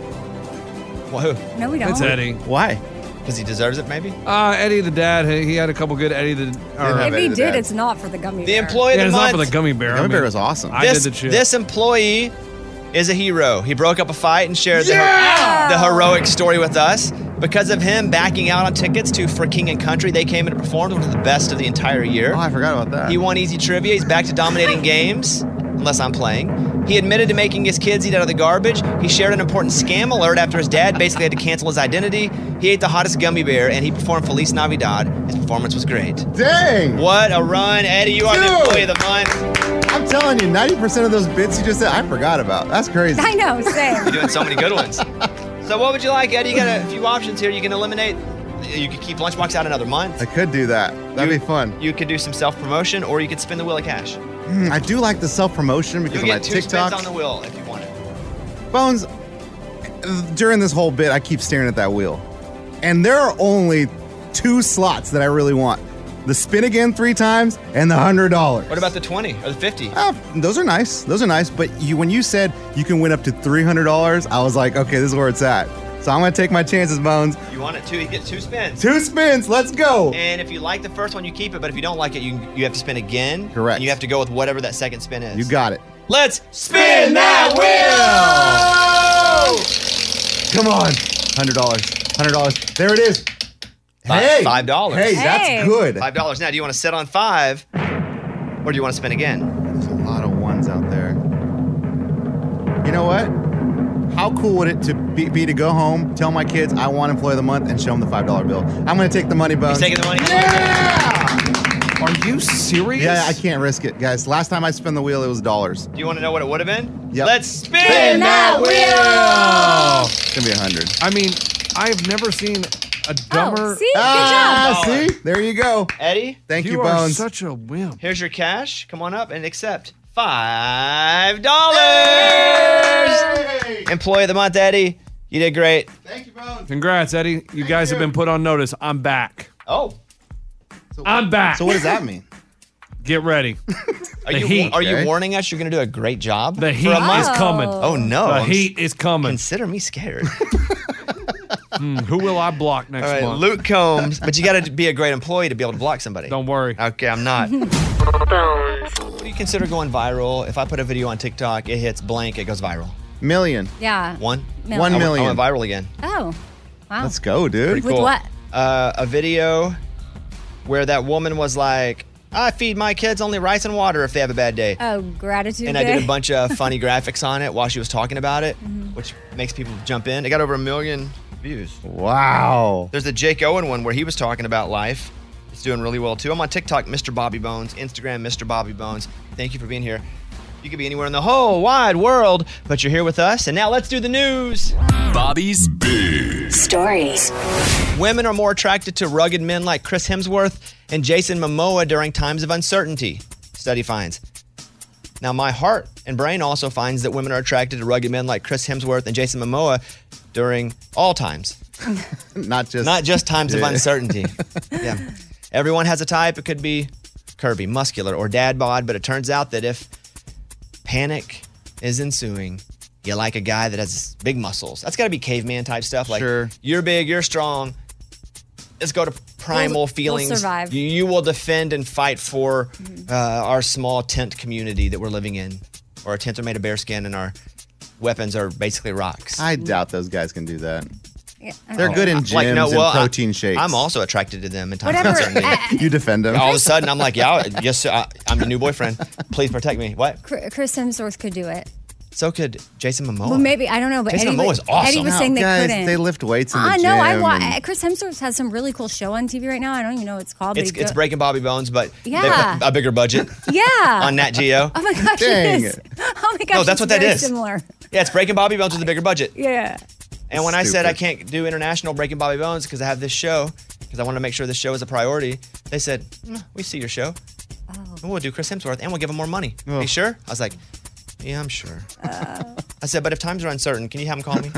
Well, who? No, we don't. It's Eddie. Why? Because he deserves it, maybe? Eddie the dad, he had a couple good Eddie the... or- have If he Eddie the did, Dad. it's not for the gummy The bear. Employee Yeah, of it's the not Month. for the gummy bear. Gummy bear was awesome. I this, did the chip. This employee is a hero. He broke up a fight and shared Yeah! the heroic story with us. Because of him backing out on tickets For King and Country, they came in and performed one of the best of the entire year. Oh, I forgot about that. He won easy trivia. He's back to dominating games, unless I'm playing. He admitted to making his kids eat out of the garbage. He shared an important scam alert after his dad basically had to cancel his identity. He ate the hottest gummy bear, and he performed Feliz Navidad. His performance was great. Dang! What a run, Eddie. You are the Dude! Employee of the Month. I'm telling you, 90% of those bits you just said, I forgot about. That's crazy. I know, same. You're doing so many good ones. So what would you like, Eddie? You got a few options here. You can eliminate. You could keep Lunchbox out another month. I could do that. That'd be fun. You could do some self-promotion, or you could spin the wheel of cash. I do like the self-promotion because You'll of my get 2 spins on TikToks. the wheel if you want it. Bones, during this whole bit, I keep staring at that wheel. And there are only 2 slots that I really want. The spin again 3 times and the $100. What about the 20 or the 50? Those are nice. Those are nice. But when you said you can win up to $300, I was like, okay, this is where it's at. So I'm going to take my chances, Bones. You want it too? You get 2 spins. 2 spins. Let's go. And if you like the first one, you keep it. But if you don't like it, you have to spin again. Correct. And you have to go with whatever that second spin is. You got it. Let's spin that wheel! Come on. $100. $100. There it is. Hey. $5. Hey, that's good. $5. Now, do you want to set on 5, or do you want to spin again? There's a lot of ones out there. You know what? How cool would it to be to go home, tell my kids I want Employee of the Month, and show them the $5 bill? I'm going to take the money, Bones. He's taking the money? Yeah! Are you serious? Yeah, I can't risk it, guys. Last time I spun the wheel, it was dollars. Do you want to know what it would have been? Yep. Let's spin that wheel! It's going to be 100. I mean, I've never seen a dumber. See? Good job. See? There you go. Eddie? Thank you, You are Bones. such a wimp. Here's your cash. Come on up and accept $5. Employee of the Month, Eddie. You did great. Thank you, Bones. Congrats, Eddie. You guys have been put on notice. I'm back. Oh. I'm back. So what does that mean? Get ready. Are The you heat. Are you warning us you're going to do a great job? The for heat a month? is coming. Oh, no. The heat is coming. Consider me scared. Who will I block next All right, month? Luke Combs. But you got to be a great employee to be able to block somebody. Don't worry. Okay, I'm not. Do you consider going viral? If I put a video on TikTok, it hits blank, it goes viral. Million. Yeah. 1 1 million. I went viral again. Oh, wow. Let's go, dude. Pretty With cool. what? A video where that woman was like, I feed my kids only rice and water if they have a bad day. Oh, gratitude And day. I did a bunch of funny graphics on it while she was talking about it, which makes people jump in. It got over 1 million views. Wow. There's the Jake Owen one where he was talking about life. It's doing really well too. I'm on TikTok, Mr. Bobby Bones, Instagram, Mr. Bobby Bones. Thank you for being here. You could be anywhere in the whole wide world, but you're here with us. And now let's do the news. Bobby's Big Stories. Women are more attracted to rugged men like Chris Hemsworth and Jason Momoa during times of uncertainty, study finds. Now, my heart and brain also finds that women are attracted to rugged men like Chris Hemsworth and Jason Momoa during all times. Not just times of Yeah. uncertainty. Yeah. Everyone has a type. It could be curvy, muscular, or dad bod, but it turns out that if panic is ensuing, you like a guy that has big muscles. That's got to be caveman type stuff. Like, Sure. You're big, you're strong. Let's go to primal We'll feelings. survive. You will defend and fight for our small tent community that we're living in. Or our tents are made of bearskin and our weapons are basically rocks. I doubt those guys can do that. Yeah, They're good in gyms and protein shakes. I'm also attracted to them in times of Whatever. uncertainty. You defend them. All of a sudden, I'm like, yeah, yes, I'm your new boyfriend. Please protect me. What? Chris Hemsworth could do it. So could Jason Momoa. Well, maybe. I don't know. But Jason Eddie, Momoa is awesome. Eddie was saying they guys, couldn't. they lift weights in the I gym. know. and- Chris Hemsworth has some really cool show on TV right now. I don't even know what it's called. It's but he it's Breaking Bobby Bones, but Yeah. they put a bigger budget Yeah. on Nat Geo. Oh my gosh, Dang. it is. Oh my gosh, No, that's it's what that very is. Similar. Yeah, it's Breaking Bobby Bones with a bigger budget. Yeah. And when I said I Stupid. can't do international Breaking Bobby Bones because I have this show, because I want to make sure this show is a priority, they said, we see your show. And we'll do Chris Hemsworth and we'll give him more money. Are you sure? I was like, yeah, I'm sure. I said, but if times are uncertain, can you have him call me?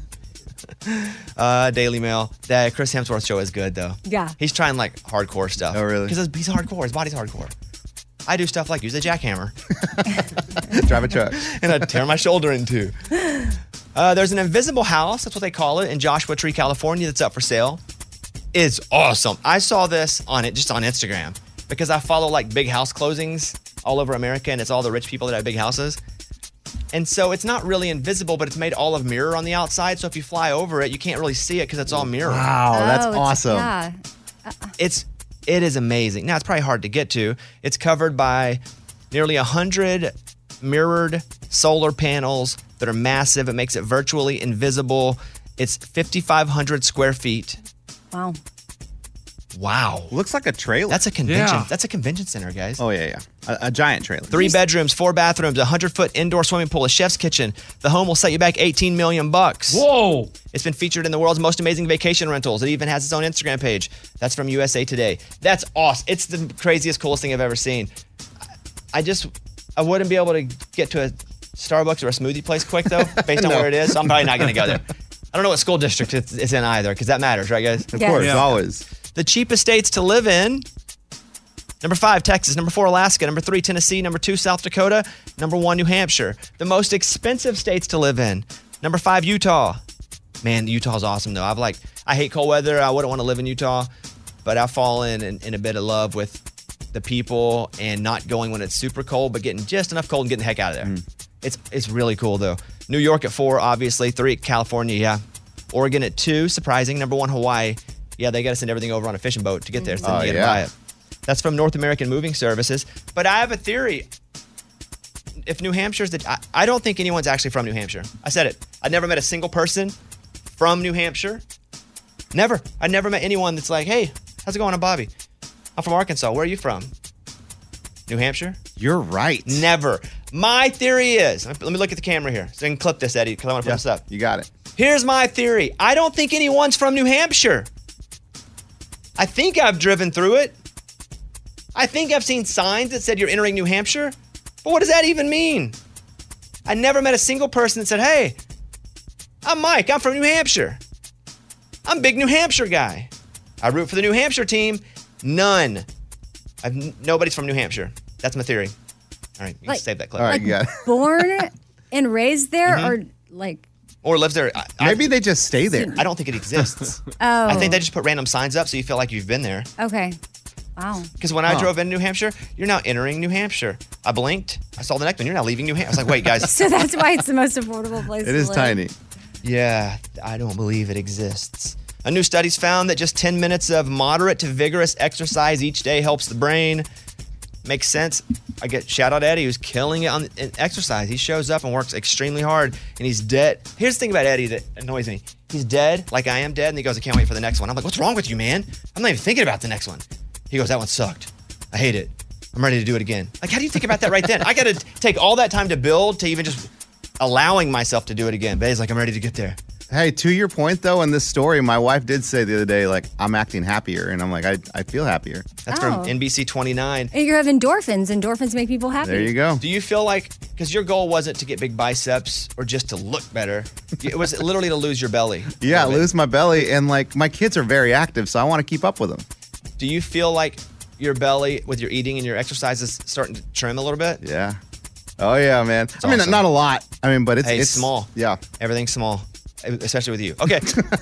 Daily Mail. That Chris Hemsworth show is good, though. Yeah. He's trying like hardcore stuff. Oh, really? Because he's hardcore. His body's hardcore. I do stuff like use a jackhammer. Drive a truck. And I tear my shoulder in two. There's an invisible house, that's what they call it, in Joshua Tree, California, that's up for sale. It's awesome. I saw this on Instagram because I follow like big house closings all over America, and it's all the rich people that have big houses. And so it's not really invisible, but it's made all of mirror on the outside. So if you fly over it, you can't really see it because it's all mirror. Wow, that's Oh, awesome. Yeah. It is amazing. Now, it's probably hard to get to. It's covered by nearly 100 mirrored solar panels that are massive. It makes it virtually invisible. It's 5,500 square feet. Wow. Wow. Looks like a trailer. That's a convention. Yeah. That's a convention center, guys. Oh, yeah. A giant trailer. 3 bedrooms, 4 bathrooms, a 100-foot indoor swimming pool, a chef's kitchen. The home will set you back $18 million. Whoa. It's been featured in the world's most amazing vacation rentals. It even has its own Instagram page. That's from USA Today. That's awesome. It's the craziest, coolest thing I've ever seen. I wouldn't be able to get to a Starbucks or a smoothie place quick, though, based on No. where it is. So I'm probably not going to go there. I don't know what school district it's in either, because that matters, right, guys? Of course, Yeah. always. The cheapest states to live in. Number 5, Texas. Number 4, Alaska. Number 3, Tennessee. Number 2, South Dakota. Number 1, New Hampshire. The most expensive states to live in. Number 5, Utah. Man, Utah's awesome, though. I hate cold weather. I wouldn't want to live in Utah, but I've fallen in a bit of love with the people and not going when it's super cold, but getting just enough cold and getting the heck out of there. It's really cool, though. New York at 4, obviously. 3, California, yeah. Oregon at 2, surprising. Number 1, Hawaii. Yeah, they got to send everything over on a fishing boat to get there, so then you got to buy it. That's from North American Moving Services. But I have a theory. If New Hampshire's I don't think anyone's actually from New Hampshire. I said it. I never met a single person from New Hampshire. Never. I never met anyone that's like, hey, how's it going? I'm Bobby. I'm from Arkansas. Where are you from? New Hampshire? You're right. Never. My theory is, let me look at the camera here. So I can clip this, Eddie, because I want to put this up. You got it. Here's my theory. I don't think anyone's from New Hampshire. I think I've driven through it. I think I've seen signs that said you're entering New Hampshire. But what does that even mean? I never met a single person that said, hey, I'm Mike. I'm from New Hampshire. I'm a big New Hampshire guy. I root for the New Hampshire team. None. Nobody's from New Hampshire. That's my theory. All right, you can save that clip. All right, you got it. Born and raised there, or like. Or lives there. Maybe they just stay there. I don't think it exists. Oh. I think they just put random signs up so you feel like you've been there. Okay. Wow. Because when I drove into New Hampshire, you're now entering New Hampshire. I blinked. I saw the next one. You're now leaving New Hampshire. I was like, wait, guys. So that's why it's the most affordable place to live. It is tiny. Yeah, I don't believe it exists. A new study's found that just 10 minutes of moderate to vigorous exercise each day helps the brain. Makes sense. I get shout out Eddie, who's killing it on exercise. He shows up and works extremely hard, and he's dead. Here's the thing about Eddie that annoys me. He's dead, like I am dead, and he goes, I can't wait for the next one. I'm like, what's wrong with you, man? I'm not even thinking about the next one. He goes, that one sucked. I hate it. I'm ready to do it again. Like, how do you think about that right then? I got to take all that time to build to even just allowing myself to do it again. But he's like, I'm ready to get there. Hey, to your point, though, in this story, my wife did say the other day, like, I'm acting happier. And I'm like, I feel happier. That's from NBC 29. And you have endorphins. Endorphins make people happy. There you go. Do you feel like, because your goal wasn't to get big biceps or just to look better, it was literally to lose your belly. Yeah, lose my belly. And, like, my kids are very active, so I want to keep up with them. Do you feel like your belly, with your eating and your exercise, is starting to trim a little bit? Yeah. Oh, yeah, man. It's I mean, awesome. not a lot. I mean, but it's small. Yeah. Everything's small. Especially with you. Okay.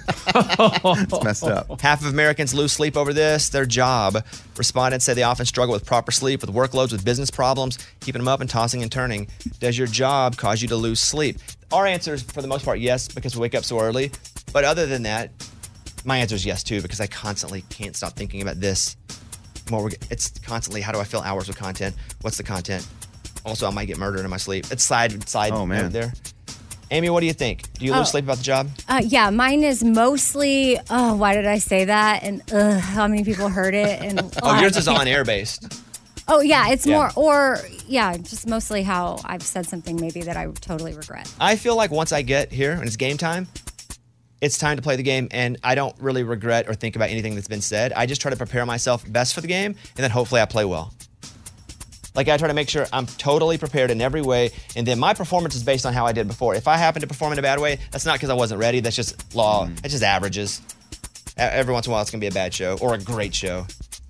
It's messed up. Half of Americans lose sleep over this, their job. Respondents say they often struggle with proper sleep, with workloads, with business problems, keeping them up and tossing and turning. Does your job cause you to lose sleep? Our answer is, for the most part, yes, because we wake up so early. But other than that, my answer is yes, too, because I constantly can't stop thinking about this. It's constantly, how do I fill hours with content? What's the content? Also, I might get murdered in my sleep. It's side note there. Amy, what do you think? Do you lose sleep about the job? Yeah, mine is mostly, why did I say that? And how many people heard it? And yours is on-air based. Oh, yeah, it's more, just mostly how I've said something maybe that I totally regret. I feel like once I get here and it's game time, it's time to play the game, and I don't really regret or think about anything that's been said. I just try to prepare myself best for the game, and then hopefully I play well. Like, I try to make sure I'm totally prepared in every way, and then my performance is based on how I did before. If I happen to perform in a bad way, that's not because I wasn't ready. That's just law. That's just averages. Every once in a while, it's going to be a bad show or a great show.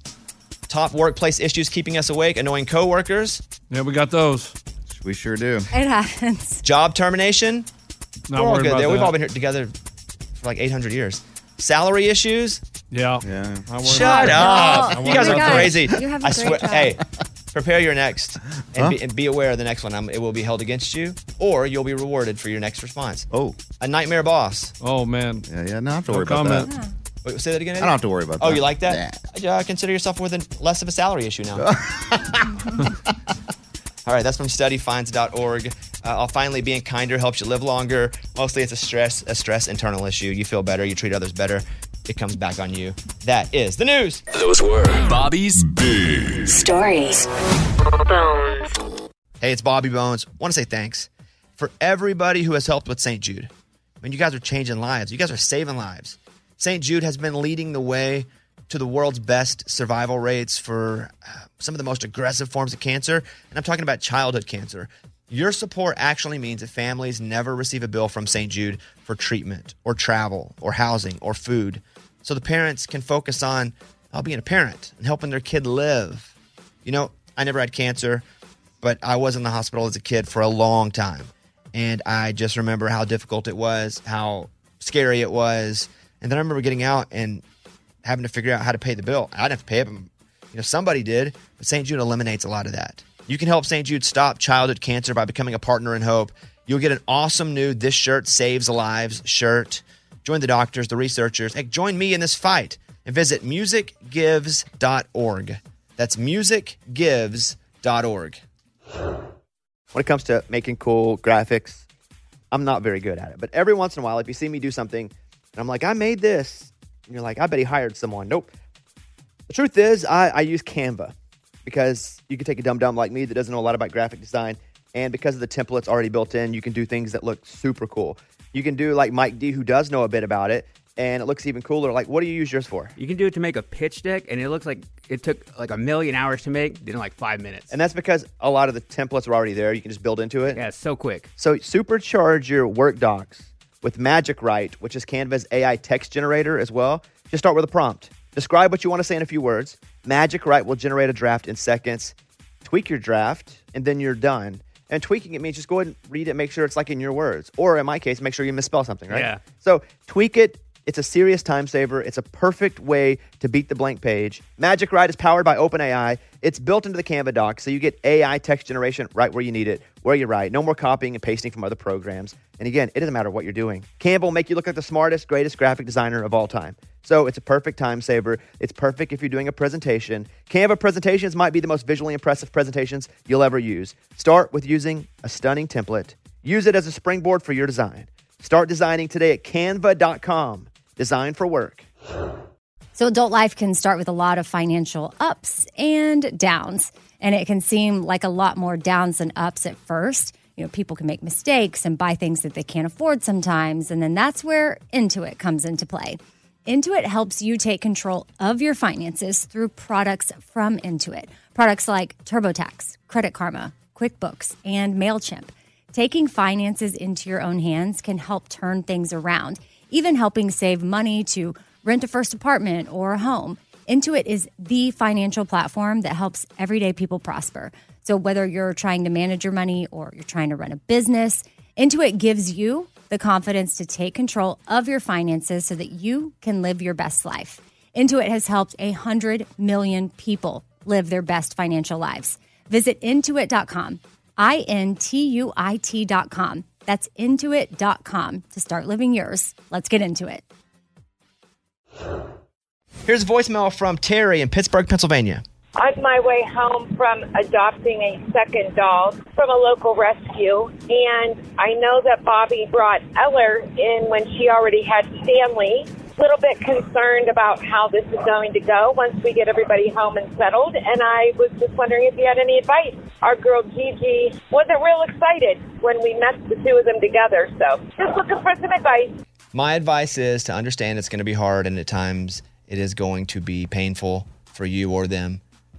Top workplace issues keeping us awake, annoying coworkers. Yeah, we got those. We sure do. It happens. Job termination. Not We're all worried good about there. that. We've all been here together for like 800 years. Salary issues. Yeah. Shut up. Well, You guys oh my are God. crazy. You have a I great swear. job. Hey, prepare your next and be aware of the next one. It will be held against you, or you'll be rewarded for your next response. Oh. A nightmare boss. Oh, man. Yeah, I don't have to No worry about comment. that. Wait, say that again, I Eddie? don't have to worry about that. Oh, you like that? Consider yourself with less of a salary issue now. All right, that's from studyfinds.org. Finally, being kinder helps you live longer. Mostly it's a stress internal issue. You feel better, you treat others better. It comes back on you. That is the news. Those were Bobby's Big Stories. Hey, it's Bobby Bones. Want to say thanks for everybody who has helped with St. Jude. I mean, you guys are changing lives. You guys are saving lives. St. Jude has been leading the way to the world's best survival rates for some of the most aggressive forms of cancer. And I'm talking about childhood cancer. Your support actually means that families never receive a bill from St. Jude for treatment or travel or housing or food. So the parents can focus on being a parent and helping their kid live. You know, I never had cancer, but I was in the hospital as a kid for a long time. And I just remember how difficult it was, how scary it was. And then I remember getting out and having to figure out how to pay the bill. I didn't have to pay it, but somebody did. But St. Jude eliminates a lot of that. You can help St. Jude stop childhood cancer by becoming a partner in hope. You'll get an awesome new This Shirt Saves Lives shirt. Join the doctors, the researchers. Hey, join me in this fight and visit musicgives.org. That's musicgives.org. When it comes to making cool graphics, I'm not very good at it. But every once in a while, if you see me do something and I'm like, I made this, and you're like, I bet he hired someone. Nope. The truth is, I use Canva because you can take a dum-dum like me that doesn't know a lot about graphic design, and because of the templates already built in, you can do things that look super cool. You can do like Mike D, who does know a bit about it, and it looks even cooler. Like, what do you use yours for? You can do it to make a pitch deck, and it looks like it took like 1,000,000 hours to make, did in like 5 minutes. And that's because a lot of the templates are already there. You can just build into it. Yeah, it's so quick. So supercharge your work docs with Magic Write, which is Canva's AI text generator as well. Just start with a prompt. Describe what you want to say in a few words. Magic Write will generate a draft in seconds. Tweak your draft, and then you're done. And tweaking it means just go ahead and read it, make sure it's like in your words. Or in my case, make sure you misspell something, right? Yeah. So tweak it. It's a serious time saver. It's a perfect way to beat the blank page. Magic Write is powered by OpenAI. It's built into the Canva doc, so you get AI text generation right where you need it, where you write. No more copying and pasting from other programs. And again, it doesn't matter what you're doing. Canva will make you look like the smartest, greatest graphic designer of all time. So it's a perfect time saver. It's perfect if you're doing a presentation. Canva presentations might be the most visually impressive presentations you'll ever use. Start with using a stunning template. Use it as a springboard for your design. Start designing today at canva.com. Design for work. So adult life can start with a lot of financial ups and downs, and it can seem like a lot more downs than ups at first. You know, people can make mistakes and buy things that they can't afford sometimes, and then that's where Intuit comes into play. Intuit helps you take control of your finances through products from Intuit. Products like TurboTax, Credit Karma, QuickBooks, and MailChimp. Taking finances into your own hands can help turn things around, even helping save money to rent a first apartment or a home. Intuit is the financial platform that helps everyday people prosper. So whether you're trying to manage your money or you're trying to run a business, Intuit gives you the confidence to take control of your finances so that you can live your best life. Intuit has helped 100 million people live their best financial lives. Visit Intuit.com, Intuit.com. That's Intuit.com to start living yours. Let's get into it. Here's a voicemail from Terry in Pittsburgh, Pennsylvania. On my way home from adopting a second dog from a local rescue, and I know that Bobby brought Eller in when she already had Stanley. A little bit concerned about how this is going to go once we get everybody home and settled, and I was just wondering if you had any advice. Our girl Gigi wasn't real excited when we met the two of them together, so just looking for some advice. My advice is to understand it's going to be hard, and at times it is going to be painful for you or them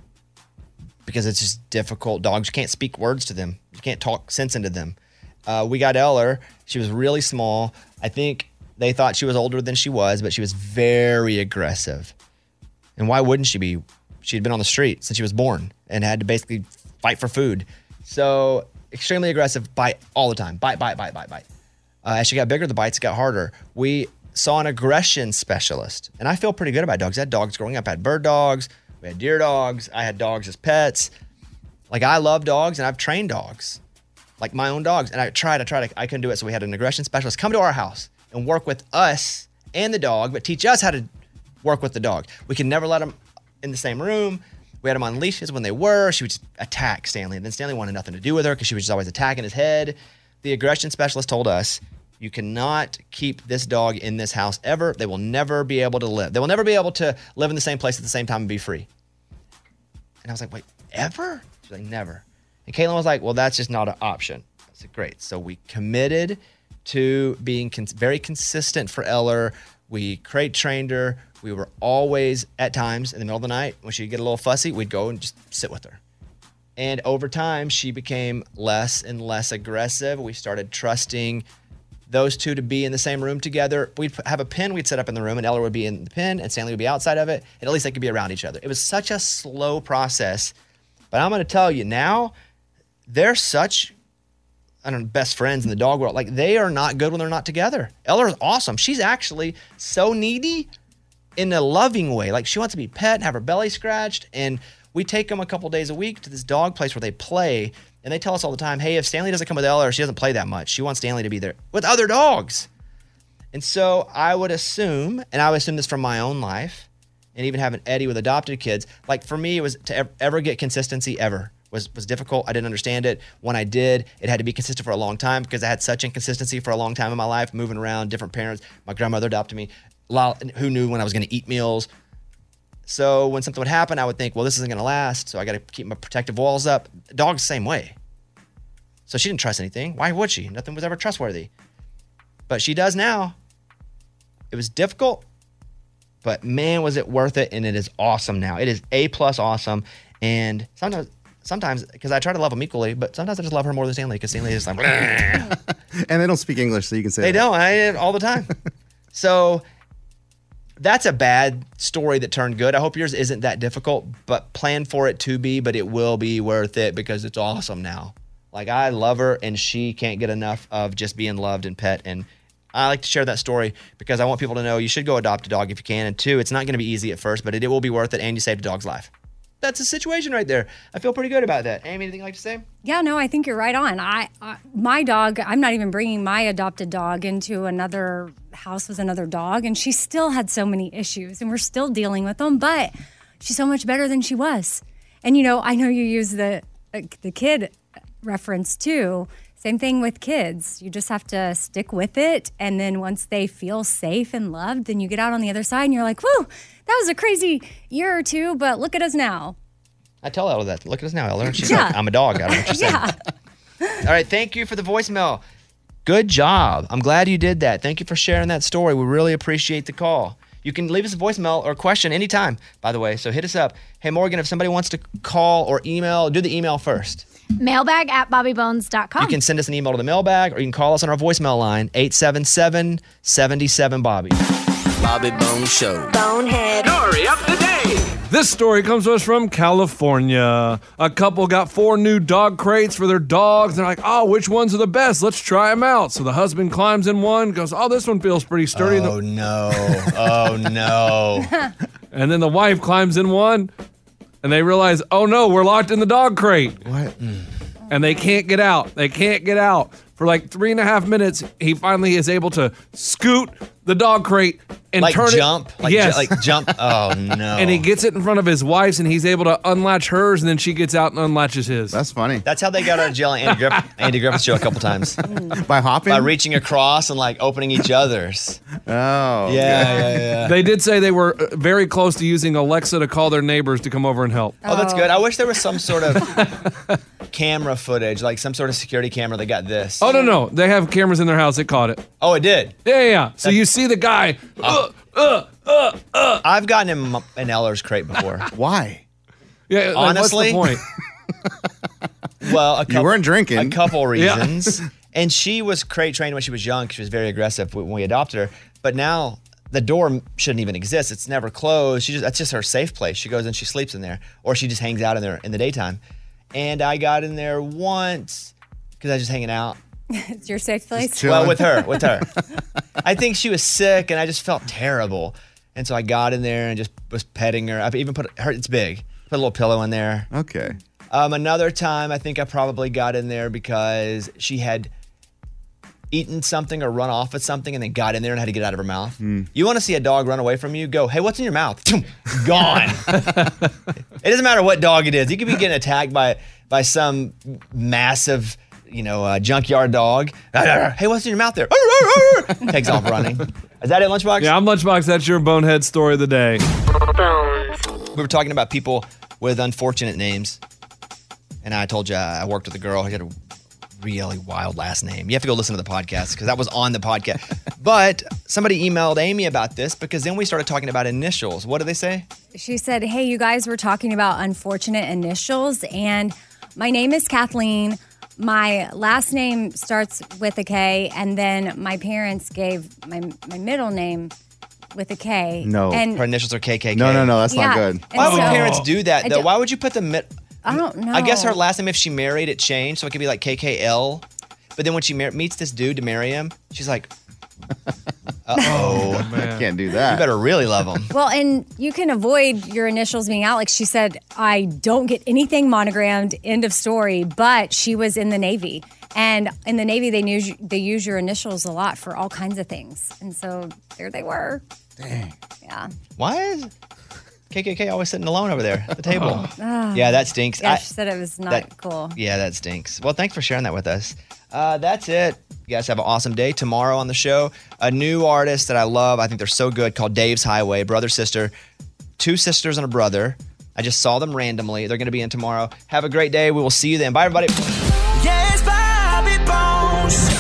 because it's just difficult. Dogs, you can't speak words to them. You can't talk sense into them. We got Eller. She was really small. I think they thought she was older than she was, but she was very aggressive. And why wouldn't she be? She'd been on the street since she was born and had to basically fight for food. So extremely aggressive, bite all the time. Bite. As she got bigger, the bites got harder. We saw an aggression specialist, and I feel pretty good about dogs. I had dogs growing up. I had bird dogs. We had deer dogs. I had dogs as pets. Like, I love dogs, and I've trained dogs, like my own dogs. And I couldn't do it. So we had an aggression specialist come to our house and work with us and the dog, but teach us how to work with the dog. We could never let them in the same room. We had them on leashes when they were. She would just attack Stanley. And then Stanley wanted nothing to do with her because she was just always attacking his head. The aggression specialist told us, you cannot keep this dog in this house ever. They will never be able to live. They will never be able to live in the same place at the same time and be free. And I was like, wait, ever? She's like, never. And Caitlin was like, well, that's just not an option. I said, great. So we committed to being very consistent for Eller. We crate trained her. We were always, at times, in the middle of the night, when she'd get a little fussy, we'd go and just sit with her. And over time, she became less and less aggressive. We started trusting those two to be in the same room together. We'd have a pen we'd set up in the room, and Eller would be in the pen, and Stanley would be outside of it, and at least they could be around each other. It was such a slow process. But I'm going to tell you now, they're such, best friends in the dog world. Like, they are not good when they're not together. Eller is awesome. She's actually so needy in a loving way. Like, she wants to be pet and have her belly scratched, and we take them a couple days a week to this dog place where they play. And they tell us all the time, hey, if Stanley doesn't come with Eller, she doesn't play that much. She wants Stanley to be there with other dogs. And so I would assume, and I would assume this from my own life, and even having Eddie with adopted kids, like for me, it was to ever get consistency ever was difficult. I didn't understand it. When I did, it had to be consistent for a long time because I had such inconsistency for a long time in my life, moving around, different parents. My grandmother adopted me. Who knew when I was going to eat meals? So when something would happen, I would think, well, this isn't going to last, so I got to keep my protective walls up. Dog's the same way. So she didn't trust anything. Why would she? Nothing was ever trustworthy. But she does now. It was difficult, but man, was it worth it, and it is awesome now. It is A+ awesome, and sometimes, because I try to love them equally, but sometimes I just love her more than Stanley, because Stanley is like, And they don't speak English, so you can say they that. don't, all the time. So that's a bad story that turned good. I hope yours isn't that difficult, but plan for it to be, but it will be worth it because it's awesome now. Like, I love her, and she can't get enough of just being loved and pet, and I like to share that story because I want people to know you should go adopt a dog if you can, and two, it's not going to be easy at first, but it will be worth it, and you saved a dog's life. That's a situation right there. I feel pretty good about that. Amy, anything you'd like to say? Yeah, no, I think you're right on. My dog, I'm not even bringing my adopted dog into another house with another dog, and she still had so many issues, and we're still dealing with them, but she's so much better than she was. And, I know you use the kid reference too. Same thing with kids. You just have to stick with it, and then once they feel safe and loved, then you get out on the other side, and you're like, whoa, that was a crazy year or two, but look at us now. I tell Ella that. Look at us now, Ella. She's like, I'm a dog. I don't know what you're saying. All right, thank you for the voicemail. Good job. I'm glad you did that. Thank you for sharing that story. We really appreciate the call. You can leave us a voicemail or question anytime, by the way, so hit us up. Hey, Morgan, if somebody wants to call or email, do the email first. Mailbag@bobbybones.com. You can send us an email to the mailbag, or you can call us on our voicemail line, 877-77-BOBBY. Bobby Bones Show. Bonehead. Story of the day. This story comes to us from California. A couple got 4 new dog crates for their dogs. They're like, oh, which ones are the best? Let's try them out. So the husband climbs in one, goes, oh, this one feels pretty sturdy. Oh, no. Oh, no. And then the wife climbs in one, and they realize, oh, no, we're locked in the dog crate. What? And they can't get out. They can't get out. For like 3.5 minutes, he finally is able to scoot the dog crate and turn jump? it. Yes. Like jump? Oh, no. And he gets it in front of his wife's, and he's able to unlatch hers, and then she gets out and unlatches his. That's funny. That's how they got out of jail on Andy Griffith's show a couple times. By hopping? By reaching across and like opening each other's. Oh. Yeah. They did say they were very close to using Alexa to call their neighbors to come over and help. Oh, that's good. I wish there was some sort of camera footage, like some sort of security camera that got this. Oh, no. They have cameras in their house. It caught it. Oh, it did? Yeah. So you see the guy. I've gotten him in Eller's crate before. Why? Yeah, honestly. What's the point? Well, you weren't drinking. A couple reasons. Yeah. And she was crate trained when she was young. She was very aggressive when we adopted her. But now the door shouldn't even exist. It's never closed. That's just her safe place. She goes and she sleeps in there, or she just hangs out in there in the daytime. And I got in there once because I was just hanging out. It's your safe place? Well, with her. I think she was sick, and I just felt terrible. And so I got in there and just was petting her. I even put her, it's big, put a little pillow in there. Okay. Another time, I think I probably got in there because she had eaten something or run off with something and then got in there and had to get it out of her mouth. You want to see a dog run away from you? Go, hey, what's in your mouth? Gone. It doesn't matter what dog it is. You could be getting attacked by some massive, junkyard dog. Hey, what's in your mouth there? Takes off running. Is that it, Lunchbox? Yeah, I'm Lunchbox. That's your bonehead story of the day. We were talking about people with unfortunate names. And I told you I worked with a girl who had a really wild last name. You have to go listen to the podcast because that was on the podcast. But somebody emailed Amy about this because then we started talking about initials. What did they say? She said, hey, you guys were talking about unfortunate initials, and my name is Kathleen. My last name starts with a K, and then my parents gave my middle name with a K. No. And her initials are KKK. No, that's not good. Why would parents do that, though? Why would you put the I don't know. I guess her last name, if she married, it changed, so it could be like KKL. But then when she meets this dude to marry him, she's like, uh-oh. I can't do that. You better really love him. Well, and you can avoid your initials being out. Like she said, I don't get anything monogrammed, end of story, but she was in the Navy. And in the Navy, they use your initials a lot for all kinds of things. And so there they were. Dang. Yeah. Why is KKK always sitting alone over there at the table. Ah. Yeah, that stinks. Yeah, she said it was not cool. Yeah, that stinks. Well, thanks for sharing that with us. That's it. You guys have an awesome day. Tomorrow on the show, a new artist that I love. I think they're so good, called Dave's Highway. Brother, sister. 2 sisters and a brother. I just saw them randomly. They're going to be in tomorrow. Have a great day. We will see you then. Bye, everybody. Yes, Bobby Bones.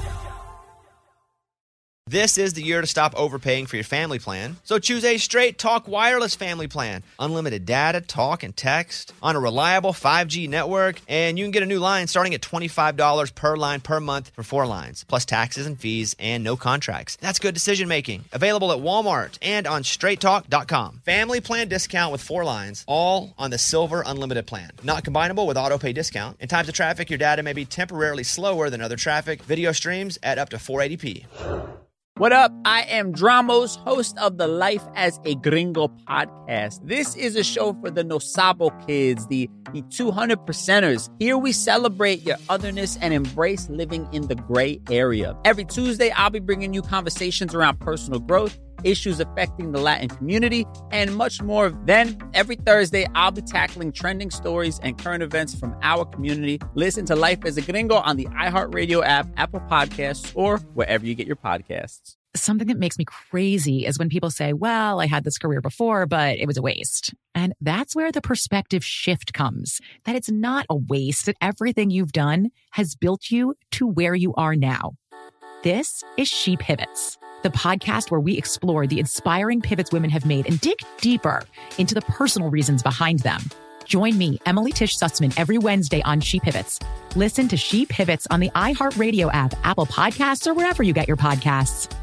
This is the year to stop overpaying for your family plan. So choose a Straight Talk Wireless family plan. Unlimited data, talk, and text on a reliable 5G network. And you can get a new line starting at $25 per line per month for 4 lines, plus taxes and fees and no contracts. That's good decision making. Available at Walmart and on straighttalk.com. Family plan discount with 4 lines, all on the Silver Unlimited plan. Not combinable with auto pay discount. In times of traffic, your data may be temporarily slower than other traffic. Video streams at up to 480p. What up? I am Dramos, host of the Life as a Gringo podcast. This is a show for the No Sabo kids, the 200%ers. Here we celebrate your otherness and embrace living in the gray area. Every Tuesday, I'll be bringing you conversations around personal growth, issues affecting the Latin community, and much more. Then, every Thursday, I'll be tackling trending stories and current events from our community. Listen to Life as a Gringo on the iHeartRadio app, Apple Podcasts, or wherever you get your podcasts. Something that makes me crazy is when people say, well, I had this career before, but it was a waste. And that's where the perspective shift comes, that it's not a waste, that everything you've done has built you to where you are now. This is She Pivots, the podcast where we explore the inspiring pivots women have made and dig deeper into the personal reasons behind them. Join me, Emily Tish Sussman, every Wednesday on She Pivots. Listen to She Pivots on the iHeartRadio app, Apple Podcasts, or wherever you get your podcasts.